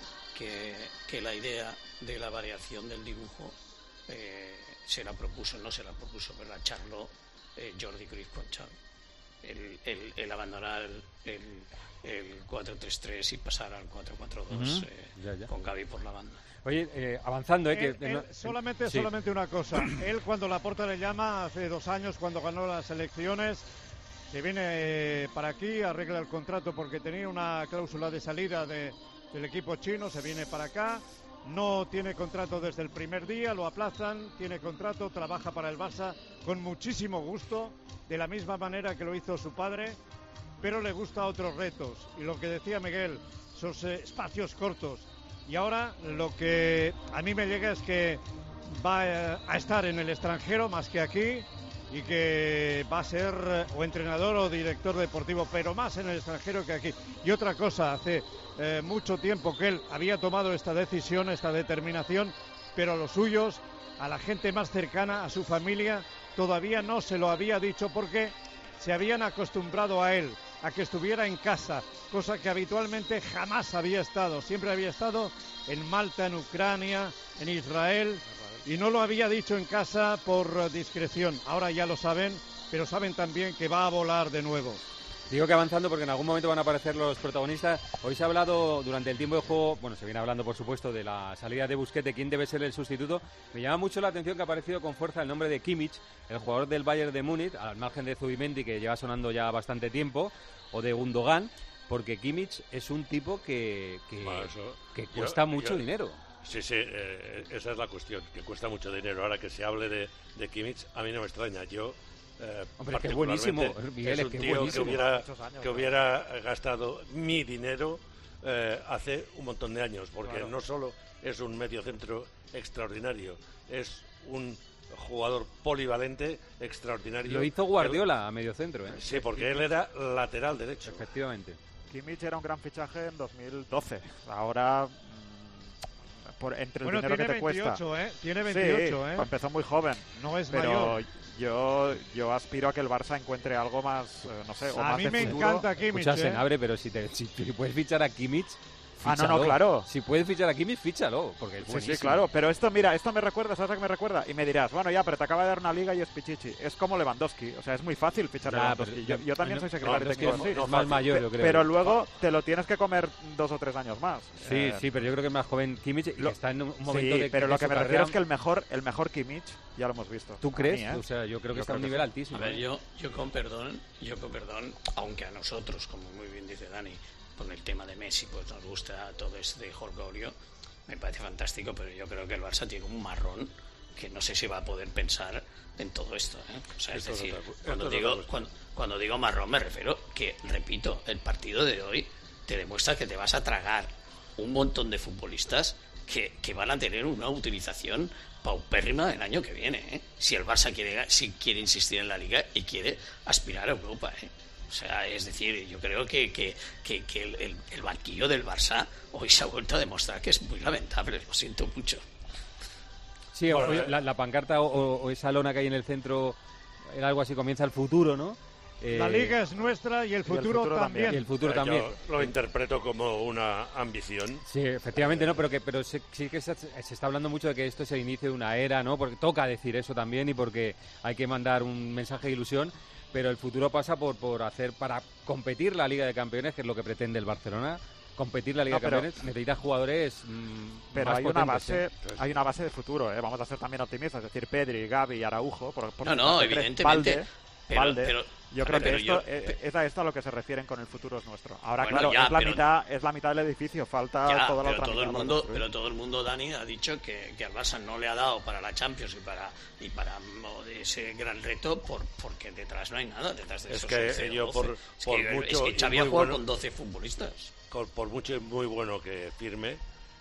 que, que la idea de la variación del dibujo eh, se la propuso, no se la propuso, pero la charló eh, Jordi Cruyff con Xavi. El, el, el abandonar el, el, el cuatro tres tres y pasar al cuatro cuatro dos uh-huh. eh, ya, ya. con Gavi por la banda. Oye, eh, avanzando, ¿eh? Él, que, él, no, solamente, sí. solamente una cosa. Él, cuando Laporta le llama, hace dos años, cuando ganó las elecciones, que viene para aquí, arregla el contrato porque tenía una cláusula de salida de, del equipo chino, se viene para acá, no tiene contrato desde el primer día, lo aplazan, tiene contrato, trabaja para el Barça con muchísimo gusto, de la misma manera que lo hizo su padre, pero le gusta otros retos. Y lo que decía Miguel, esos eh, espacios cortos. Y ahora lo que a mí me llega es que va a estar en el extranjero más que aquí y que va a ser o entrenador o director deportivo, pero más en el extranjero que aquí. Y otra cosa, hace eh, mucho tiempo que él había tomado esta decisión, esta determinación, pero a los suyos, a la gente más cercana, a su familia, todavía no se lo había dicho porque se habían acostumbrado a él, a que estuviera en casa, cosa que habitualmente jamás había estado. Siempre había estado en Malta, en Ucrania, en Israel, y no lo había dicho en casa por discreción. Ahora ya lo saben, pero saben también que va a volar de nuevo. Digo que avanzando porque en algún momento van a aparecer los protagonistas. Hoy se ha hablado durante el tiempo de juego, bueno, se viene hablando por supuesto de la salida de Busquets, de quién debe ser el sustituto. Me llama mucho la atención que ha aparecido con fuerza el nombre de Kimmich, el jugador del Bayern de Múnich, al margen de Zubimendi, que lleva sonando ya bastante tiempo, o de Gundogan, porque Kimmich es un tipo que, que, bueno, eso, que cuesta yo, mucho yo, dinero. Sí, sí, eh, esa es la cuestión, que cuesta mucho dinero. Ahora que se hable de, de Kimmich, a mí no me extraña. Yo... Eh, Hombre, que buenísimo, Miguel, es un que tío buenísimo. que hubiera, años, que hubiera gastado mi dinero eh, hace un montón de años, porque claro. no solo es un mediocentro extraordinario, es un jugador polivalente extraordinario. Lo hizo Guardiola a mediocentro, ¿eh? Sí, porque él era lateral derecho. Efectivamente. Kimmich era un gran fichaje en dos mil doce. Ahora... Mmm, por, entre el bueno, dinero que te veintiocho, cuesta. ¿eh? Tiene veintiocho, sí, ¿eh? Empezó muy joven. No es pero mayor. Yo, yo aspiro a que el Barça encuentre algo más, eh, no sé, o a más mí de me futuro. encanta Kimmich, Escucha, ¿eh? Senabre, pero si, te, si, si puedes fichar a Kimmich, Ah, fíchalo. no, no, claro. Si puedes fichar a Kimmich, fíchalo, porque es Sí, buenísimo. sí, claro, pero esto, mira, esto me recuerda, ¿sabes a qué me recuerda? Y me dirás, bueno, ya, pero te acaba de dar una liga y es Pichichi. Es como Lewandowski, o sea, es muy fácil fichar a Ya, Lewandowski. Yo, yo también no, soy secretario no, técnico, no, sí. es más mayor, yo creo. Pero luego te lo tienes que comer dos o tres años más. Sí, eh, sí, pero yo creo que es más joven Kimmich y lo, que está en un momento sí, de pero de lo que me carrera... refiero es que el mejor, el mejor Kimmich ya lo hemos visto. ¿Tú crees? Mí, ¿eh? O sea, yo creo que yo está a un que nivel sí. altísimo. A ver, ¿eh? yo, yo con perdón, yo con perdón, aunque a nosotros, como muy bien dice Dani, con el tema de Messi, pues nos gusta todo este jolgorio, me parece fantástico, pero yo creo que el Barça tiene un marrón que no sé si va a poder pensar en todo esto, ¿eh? O sea, es decir, cuando digo, cuando, cuando digo marrón me refiero que, repito, el partido de hoy te demuestra que te vas a tragar un montón de futbolistas que, que van a tener una utilización paupérrima el año que viene, ¿eh? Si el Barça quiere, si quiere insistir en la Liga y quiere aspirar a Europa, ¿eh? O sea, es decir, yo creo que, que, que, que el, el, el banquillo del Barça hoy se ha vuelto a demostrar que es muy lamentable, lo siento mucho. Sí, bueno, o, eh. la, la pancarta o, o esa lona que hay en el centro era algo así, comienza el futuro, ¿no? Eh, la Liga es nuestra y el futuro, y el futuro también. también. Y el futuro yo también. Lo interpreto como una ambición. Sí, efectivamente, no, pero que pero se, sí que se, se está hablando mucho de que esto es el inicio de una era, ¿no? Porque toca decir eso también y porque hay que mandar un mensaje de ilusión. Pero el futuro pasa por, por hacer, para competir la Liga de Campeones, que es lo que pretende el Barcelona, competir la Liga no, pero, de Campeones necesita jugadores mmm, pero más hay potentes, una base ¿eh? hay una base de futuro, ¿eh? Vamos a ser también optimistas, es decir, Pedri, Gavi, Araujo, por, por no, no, evidentemente, Balde, pero, Balde. Pero, yo creo pero que esto yo, es, es a esto a lo que se refieren con el futuro es nuestro. Ahora, bueno, claro, ya, es la pero, mitad es la mitad del edificio, falta ya, toda la pero otra todo mitad. El mundo, pero todo el mundo, Dani, ha dicho que, que al Barça no le ha dado para la Champions y para y para ese gran reto por, porque detrás no hay nada, detrás de es esos que once, yo por, es por que, mucho es que Xavi ha jugado bueno, con doce futbolistas. Por, por mucho y muy bueno que firme,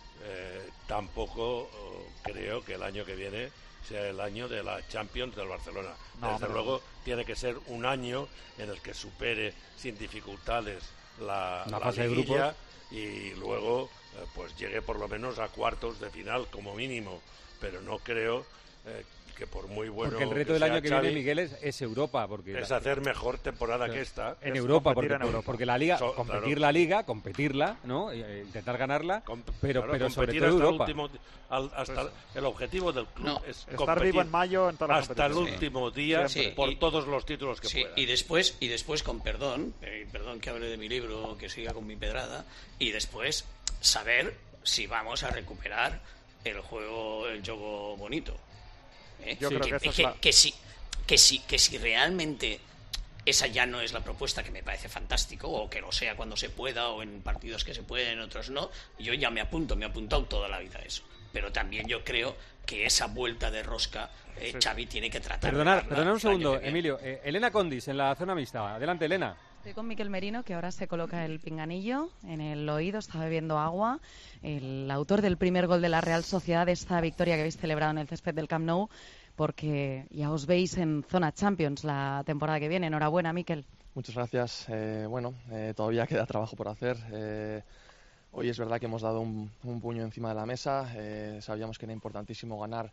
eh, tampoco oh, creo que el año que viene sea el año de la Champions del Barcelona. No, Desde pero... luego tiene que ser un año en el que supere sin dificultades la, la, la fase liguilla de grupos y luego eh, pues llegue por lo menos a cuartos de final como mínimo, pero no creo eh, que por muy bueno porque el reto que del sea año que Xavi, viene, Miguel, es, es Europa, porque es la, hacer mejor temporada que esta en es Europa, porque, en Europa, porque la Liga, so, competir claro. la Liga, competirla, ¿no? E, intentar ganarla, Com pero, claro, pero sobre todo hasta Europa. El, último, al, hasta pues, el objetivo del club no, es estar competir vivo en mayo en todas las hasta el competiciones. último día sí, por y, todos los títulos que sí, pueda. Y después, y después con perdón, eh, perdón que hable de mi libro, que siga con mi pedrada, y después saber si vamos a recuperar el juego, el juego bonito. ¿Eh? Yo sí, creo que, que, eso que, es la... que, si, que, si, que si realmente esa ya no es la propuesta, que me parece fantástico, o que lo sea cuando se pueda, o en partidos que se pueden, en otros no, yo ya me apunto, me he apuntado toda la vida a eso. Pero también yo creo que esa vuelta de rosca eh, Xavi tiene que tratar. Perdonad, perdonad un segundo, Emilio. Eh, Elena Condis, en la zona mixta. Adelante, Elena. Estoy con Miquel Merino, que ahora se coloca el pinganillo en el oído, está bebiendo agua. El autor del primer gol de la Real Sociedad, de esta victoria que habéis celebrado en el césped del Camp Nou, porque ya os veis en zona Champions la temporada que viene. Enhorabuena, Miquel. Muchas gracias. Eh, bueno, eh, todavía queda trabajo por hacer. Eh, hoy es verdad que hemos dado un, un puño encima de la mesa. Eh, sabíamos que era importantísimo ganar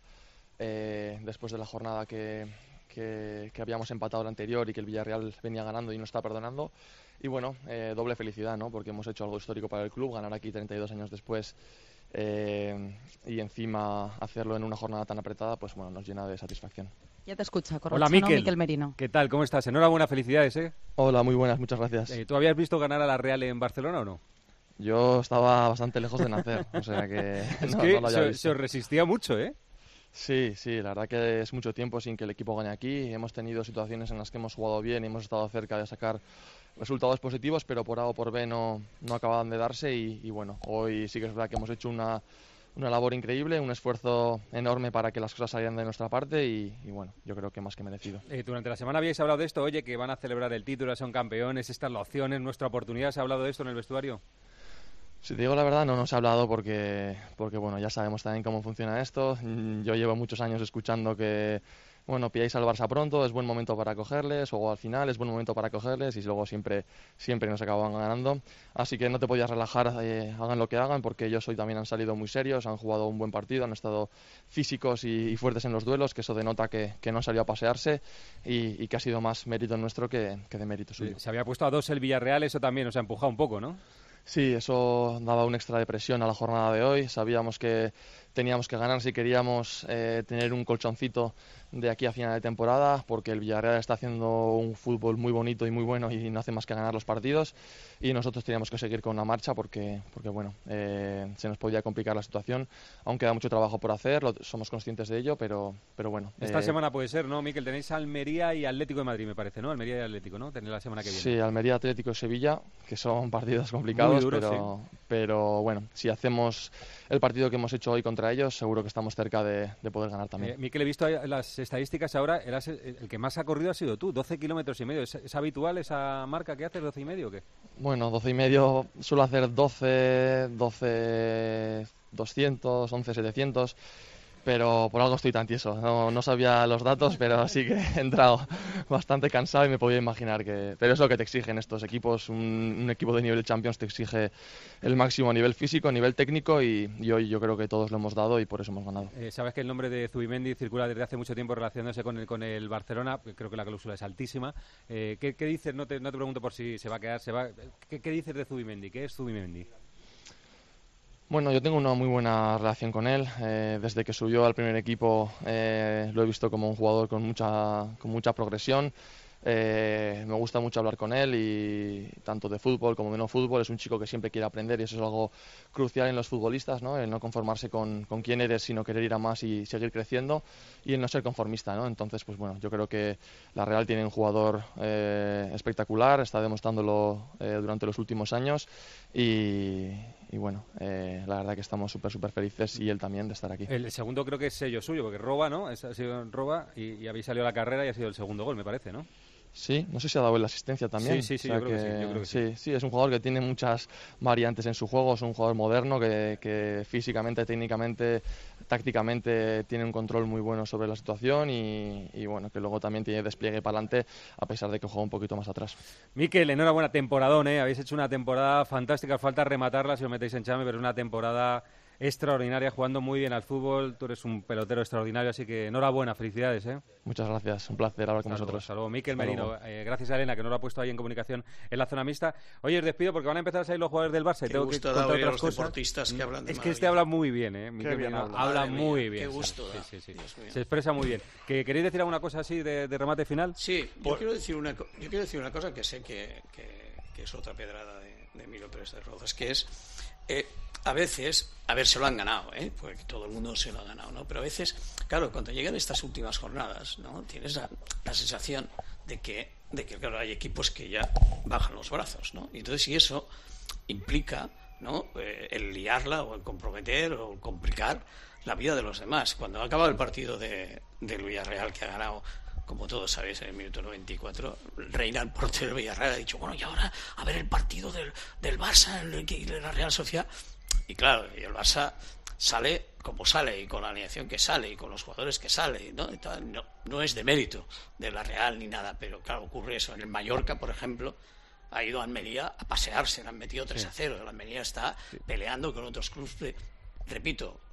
eh, después de la jornada que... Que, que habíamos empatado el anterior y que el Villarreal venía ganando y no está perdonando. Y bueno, eh, doble felicidad, ¿no? Porque hemos hecho algo histórico para el club, ganar aquí treinta y dos años después eh, y encima hacerlo en una jornada tan apretada, pues bueno, nos llena de satisfacción. Ya te escucha, Corrochano. Hola, Miquel. Miquel Merino. ¿Qué tal? ¿Cómo estás? Enhorabuena, felicidades, ¿eh? Hola, muy buenas, muchas gracias. Eh, ¿Tú habías visto ganar a la Real en Barcelona o no? Yo estaba bastante lejos de nacer, o sea que es no, que no lo había se, visto. se os resistía mucho, ¿eh? Sí, sí, la verdad que es mucho tiempo sin que el equipo gane aquí. Hemos tenido situaciones en las que hemos jugado bien y hemos estado cerca de sacar resultados positivos, pero por A o por B no, no acababan de darse y, y bueno, hoy sí que es verdad que hemos hecho una, una labor increíble, un esfuerzo enorme para que las cosas salieran de nuestra parte y, y bueno, yo creo que más que merecido. Eh, durante la semana habíais hablado de esto, oye, que van a celebrar el título, son campeones, esta es la opción, es nuestra oportunidad. ¿Se ha hablado de esto en el vestuario? Si te digo la verdad, no nos ha hablado porque, porque bueno, ya sabemos también cómo funciona esto. Yo llevo muchos años escuchando que, bueno, pilláis al Barça pronto, es buen momento para cogerles, o al final es buen momento para cogerles, y luego siempre, siempre nos acaban ganando. Así que no te podías relajar, eh, hagan lo que hagan, porque ellos hoy también han salido muy serios, han jugado un buen partido, han estado físicos y, y fuertes en los duelos, que eso denota que, que no salió a pasearse y, y que ha sido más mérito nuestro que, que de mérito suyo. Se había puesto a dos el Villarreal, eso también os ha empujado un poco, ¿no? Sí, eso daba un extra de presión a la jornada de hoy. Sabíamos que teníamos que ganar si queríamos eh, tener un colchoncito de aquí a final de temporada, porque el Villarreal está haciendo un fútbol muy bonito y muy bueno y no hace más que ganar los partidos, y nosotros teníamos que seguir con la marcha porque, porque bueno, eh, se nos podía complicar la situación. Aún queda mucho trabajo por hacer, lo, somos conscientes de ello, pero, pero bueno. Esta eh, semana puede ser, ¿no, Miquel? Tenéis Almería y Atlético de Madrid, me parece, ¿no? Almería y Atlético, ¿no? Tenéis la semana que viene. Sí, Almería, Atlético y Sevilla, que son partidos complicados, duros, pero, sí. pero bueno, si hacemos el partido que hemos hecho hoy contra ellos, seguro que estamos cerca de, de poder ganar también. Eh, Miquel, he visto las estadísticas ahora, eras el, el que más ha corrido ha sido tú, doce kilómetros y medio. ¿Es, ¿Es habitual esa marca que haces, doce y medio o qué? Bueno, doce y medio, suelo hacer doce, doce, doscientos, once, setecientos, pero por algo estoy tan tieso. No, no sabía los datos, pero sí que he entrado bastante cansado y me podía imaginar que... Pero es lo que te exigen estos equipos. Un, un equipo de nivel Champions te exige el máximo a nivel físico, a nivel técnico, y, y hoy yo creo que todos lo hemos dado y por eso hemos ganado. Eh, Sabes que el nombre de Zubimendi circula desde hace mucho tiempo relacionándose con el, con el Barcelona. Creo que la cláusula es altísima. Eh, ¿qué, ¿Qué dices? No te, no te pregunto por si se va a quedar. Se va... ¿Qué, ¿Qué dices de Zubimendi? ¿Qué es Zubimendi? Bueno, yo tengo una muy buena relación con él. Eh, desde que subió al primer equipo eh, lo he visto como un jugador con mucha, con mucha progresión. Eh, me gusta mucho hablar con él, y tanto de fútbol como de no fútbol. Es un chico que siempre quiere aprender y eso es algo crucial en los futbolistas, ¿no? El no conformarse con, con quién eres, sino querer ir a más y seguir creciendo, y el no ser conformista, ¿no? Entonces, pues bueno, yo creo que la Real tiene un jugador eh, espectacular, está demostrándolo eh, durante los últimos años y, y bueno, eh, la verdad que estamos súper, súper felices, y él también, de estar aquí. El segundo creo que es sello suyo, porque roba, ¿no? Es, ha sido roba y, y habéis salido a la carrera y ha sido el segundo gol, me parece, ¿no? Sí, no sé si ha dado la asistencia también. Sí, sí, sí, o sea yo, creo que, que sí, yo creo que sí. sí. Sí, es un jugador que tiene muchas variantes en su juego, es un jugador moderno que, que físicamente, técnicamente, tácticamente tiene un control muy bueno sobre la situación y, y bueno, que luego también tiene despliegue para adelante, a pesar de que juega un poquito más atrás. Miquel, enhorabuena, temporadón, ¿eh? Habéis hecho una temporada fantástica, falta rematarla si os metéis en Chame, pero una temporada extraordinaria, jugando muy bien al fútbol. Tú eres un pelotero extraordinario, así que enhorabuena, felicidades, ¿eh? Muchas gracias, un placer hablar con Hasta vosotros. Hasta luego, Miquel Hasta Merino. luego. Eh, gracias a Elena, que nos lo ha puesto ahí en comunicación en la zona mixta. Oye, os despido porque van a empezar a salir los jugadores del Barça y Qué tengo que gusto da contar oír a otras los cosas. deportistas que hablan de Es que este maravilla. habla muy bien, ¿eh? Miquel bien Merino habla. habla Madre muy mía, bien. qué gusto sí, da. sí, sí. Dios mío. Se expresa muy bien. ¿Que, ¿Queréis decir alguna cosa así de, de remate final? Sí, yo quiero decir una, co- yo quiero decir una cosa que sé que, que, que es otra pedrada de, de Emilio Pérez de Rozas, que es, eh, a veces, a ver, se lo han ganado, ¿eh? Porque todo el mundo se lo ha ganado, ¿no? Pero a veces, claro, cuando llegan estas últimas jornadas, ¿no? Tienes la, la sensación de que, de que, claro, hay equipos que ya bajan los brazos, ¿no? Y entonces, si eso implica, ¿no? Eh, el liarla o el comprometer o el complicar la vida de los demás. Cuando ha acabado el partido de, del Villarreal, que ha ganado, como todos sabéis, en el minuto noventa y cuatro, Reina, el portero del Villarreal, ha dicho, bueno, y ahora a ver el partido del, del Barça, el, de la Real Sociedad. Y claro, y el Barça sale como sale, y con la alineación que sale, y con los jugadores que sale, ¿no? Y tal, no, no es de mérito de la Real ni nada, pero claro, ocurre eso. En el Mallorca, por ejemplo, ha ido a Almería a pasearse, le han metido tres a cero. El Almería está peleando con otros clubes de, repito,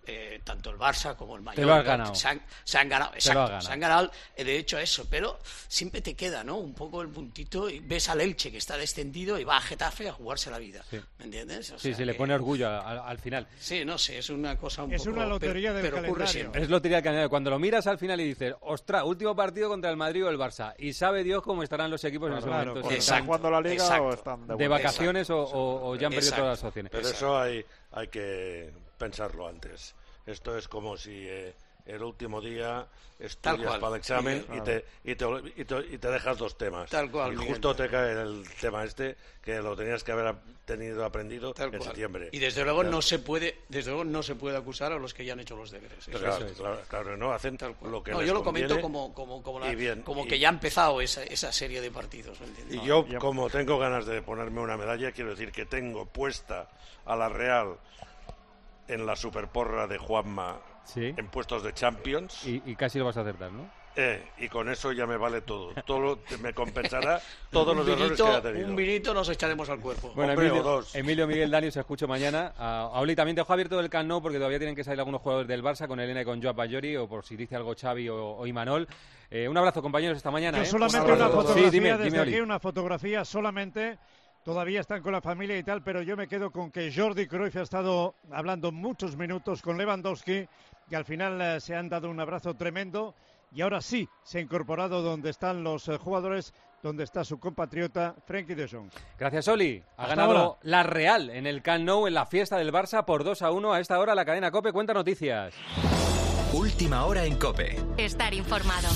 eh, tanto el Barça como el Mallorca. Te lo has ganado. Se han, se han ganado, exacto, Te lo has ganado. se han ganado eh, de hecho eso, pero siempre te queda, ¿no? Un poco el puntito, y ves al Elche que está descendido y va a Getafe a jugarse la vida, sí. ¿me entiendes? O sí, sea se le que... pone orgullo al, al final. Sí, no sé, es una cosa un es poco... una lotería pero, del pero ocurre calendario. siempre. Es lotería del calendario. Cuando lo miras al final y dices, ostras, último partido contra el Madrid o el Barça, y sabe Dios cómo estarán los equipos claro, en ese claro, momento. pues Si están jugando la Liga exacto. o están de, de vacaciones o, o, o ya han perdido exacto. todas las opciones. Pero eso hay, hay que pensarlo antes. Esto es como si eh, el último día estudias para el examen y te, y, te, y, te, y te dejas dos temas. Tal cual, y Miguel. justo te cae el tema este que lo tenías que haber tenido aprendido Tal en cual. septiembre. Y desde luego Claro. no se puede, desde luego no se puede acusar a los que ya han hecho los deberes. Eso Claro, es. claro, claro, no hacen lo que No, les yo lo conviene comento como como como, la- y bien, como y- que ya ha empezado esa, esa serie de partidos, ¿me entiendes? Y yo, como tengo ganas de ponerme una medalla, quiero decir que tengo puesta a la Real en la superporra de Juanma Sí. en puestos de Champions. Y, y casi lo vas a acertar, ¿no? Eh, y con eso ya me vale todo. Todo lo- me compensará todos Un los errores vinito- que haya tenido. Un vinito nos echaremos al cuerpo. Bueno, Hombre, Emilio, o dos. Emilio, Miguel, Dani, os escucho mañana. A, a Oli también dejo abierto el Camp Nou porque todavía tienen que salir algunos jugadores del Barça con Elena y con Joao Bajori, o por si dice algo Xavi o, o Imanol. Eh, un abrazo, compañeros, esta mañana. Yo ¿eh? solamente Un abrazo una a todos. fotografía Sí, dime, desde dime, Oli. aquí, una fotografía solamente. Todavía están con la familia y tal, pero yo me quedo con que Jordi Cruyff ha estado hablando muchos minutos con Lewandowski y al final eh, se han dado un abrazo tremendo y ahora sí se ha incorporado donde están los eh, jugadores, donde está su compatriota Frenkie de Jong. Gracias, Oli. Ha Hasta ganado ahora. la Real en el Camp Nou en la fiesta del Barça por dos a uno. A esta hora la cadena COPE cuenta noticias. Última hora en COPE. Estar informado.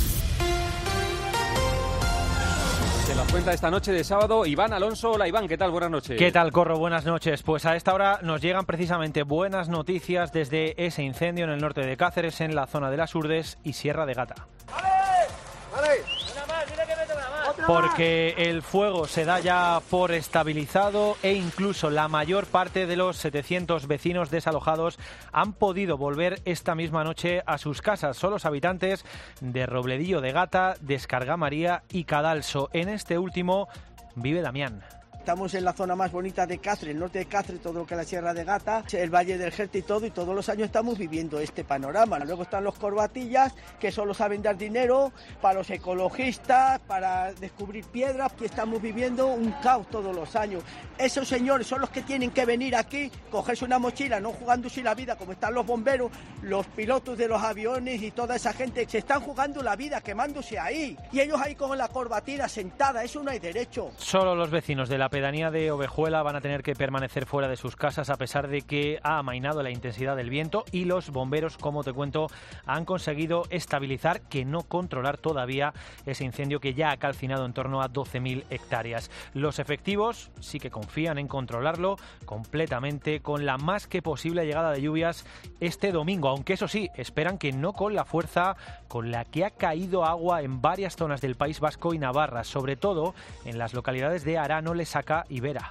Se las cuenta esta noche de sábado Iván Alonso. Hola, Iván, ¿qué tal? Buenas noches. ¿Qué tal, Corro? Buenas noches. Pues a esta hora nos llegan precisamente buenas noticias desde ese incendio en el norte de Cáceres, en la zona de las Urdes y Sierra de Gata. Porque el fuego se da ya por estabilizado e incluso la mayor parte de los setecientos vecinos desalojados han podido volver esta misma noche a sus casas. Son los habitantes de Robledillo de Gata, Descarga María y Cadalso. En este último vive Damián. Estamos en la zona más bonita de Cáceres, el norte de Cáceres, todo lo que es la Sierra de Gata, el Valle del Jerte y todo, y todos los años estamos viviendo este panorama. Luego están los corbatillas, que solo saben dar dinero para los ecologistas, para descubrir piedras, que estamos viviendo un caos todos los años. Esos señores son los que tienen que venir aquí, cogerse una mochila, no jugándose la vida, como están los bomberos, los pilotos de los aviones y toda esa gente, se están jugando la vida, quemándose ahí. Y ellos ahí con la corbatina sentada, eso no hay derecho. Solo los vecinos de la pedanía de Ovejuela van a tener que permanecer fuera de sus casas a pesar de que ha amainado la intensidad del viento y los bomberos, como te cuento, han conseguido estabilizar, que no controlar todavía, ese incendio que ya ha calcinado en torno a doce mil hectáreas. Los efectivos sí que confían en controlarlo completamente con la más que posible llegada de lluvias este domingo, aunque eso sí, esperan que no con la fuerza con la que ha caído agua en varias zonas del País Vasco y Navarra, sobre todo en las localidades de Arano, Lesaca y Vera.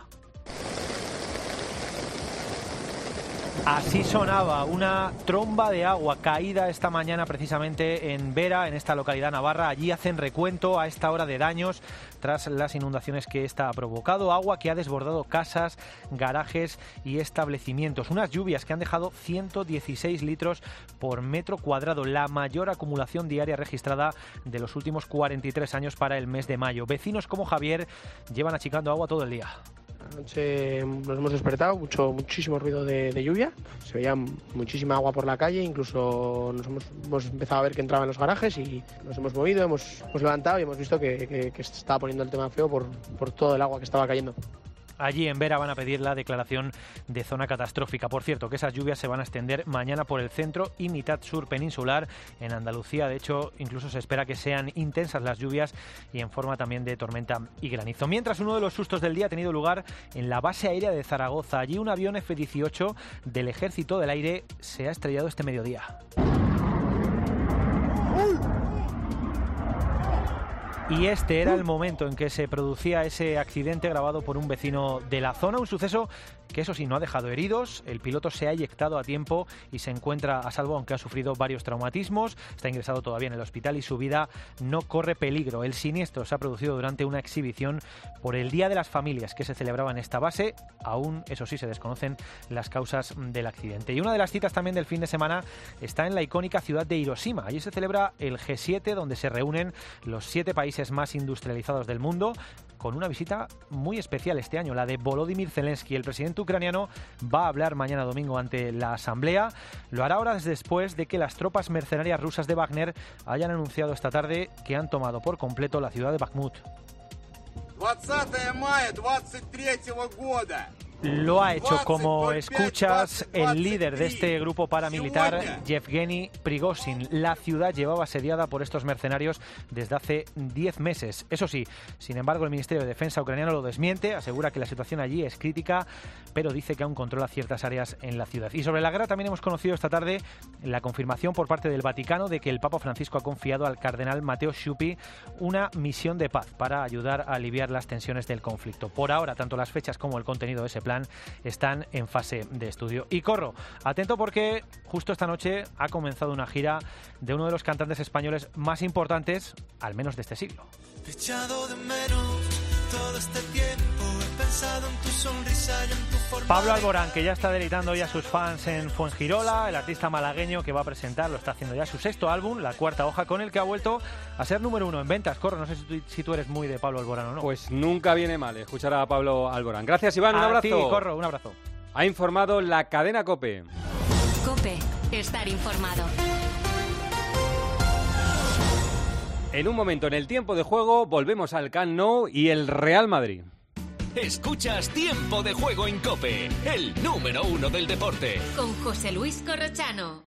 Así sonaba una tromba de agua caída esta mañana precisamente en Vera, en esta localidad navarra. Allí hacen recuento a esta hora de daños tras las inundaciones que esta ha provocado. Agua que ha desbordado casas, garajes y establecimientos. Unas lluvias que han dejado ciento dieciséis litros por metro cuadrado, la mayor acumulación diaria registrada de los últimos cuarenta y tres años para el mes de mayo. Vecinos como Javier llevan achicando agua todo el día. Anoche nos hemos despertado, mucho, muchísimo ruido de, de lluvia, se veía muchísima agua por la calle, incluso nos hemos, hemos empezado a ver que entraba en los garajes y nos hemos movido, hemos, hemos levantado y hemos visto que, que, que se estaba poniendo el tema feo por, por todo el agua que estaba cayendo. Allí en Vera van a pedir la declaración de zona catastrófica. Por cierto, que esas lluvias se van a extender mañana por el centro y mitad sur peninsular. En Andalucía, de hecho, incluso se espera que sean intensas las lluvias y en forma también de tormenta y granizo. Mientras, uno de los sustos del día ha tenido lugar en la base aérea de Zaragoza. Allí un avión F dieciocho del Ejército del Aire se ha estrellado este mediodía. Y este era el momento en que se producía ese accidente grabado por un vecino de la zona, un suceso que eso sí, no ha dejado heridos. El piloto se ha eyectado a tiempo y se encuentra a salvo, aunque ha sufrido varios traumatismos. Está ingresado todavía en el hospital y su vida no corre peligro. El siniestro se ha producido durante una exhibición por el Día de las Familias que se celebraba en esta base. Aún, eso sí, se desconocen las causas del accidente. Y una de las citas también del fin de semana está en la icónica ciudad de Hiroshima. Allí se celebra el G siete, donde se reúnen los siete países más industrializados del mundo, con una visita muy especial este año, la de Volodymyr Zelensky. El presidente ucraniano va a hablar mañana domingo ante la Asamblea. Lo hará horas después de que las tropas mercenarias rusas de Wagner hayan anunciado esta tarde que han tomado por completo la ciudad de Bakhmut. Lo ha hecho, como escuchas, el líder de este grupo paramilitar, Yevgeny Prigozhin. La ciudad llevaba asediada por estos mercenarios desde hace diez meses. Eso sí, sin embargo, el Ministerio de Defensa ucraniano lo desmiente, asegura que la situación allí es crítica, pero dice que aún controla ciertas áreas en la ciudad. Y sobre la guerra también hemos conocido esta tarde la confirmación por parte del Vaticano de que el Papa Francisco ha confiado al cardenal Matteo Sciuppi una misión de paz para ayudar a aliviar las tensiones del conflicto. Por ahora, tanto las fechas como el contenido de ese plan están en fase de estudio. Y corro, atento porque justo esta noche ha comenzado una gira de uno de los cantantes españoles más importantes, al menos de este siglo. Te he echado de menos todo este tiempo, he pensado en tu sonrisa y en tu forma. Pablo Alborán, que ya está deleitando ya a sus fans en Fuengirola, el artista malagueño que va a presentar, lo está haciendo ya su sexto álbum, La Cuarta Hoja, con el que ha vuelto a ser número uno en ventas. Corro, no sé si tú, si tú eres muy de Pablo Alborán o no. Pues nunca viene mal escuchar a Pablo Alborán. Gracias, Iván, un a abrazo. Ti, Corro, un abrazo. Ha informado la cadena COPE. COPE, estar informado. En un momento, en el tiempo de juego, volvemos al Camp Nou y el Real Madrid. Escuchas Tiempo de Juego en COPE, el número uno del deporte. Con José Luis Corrochano.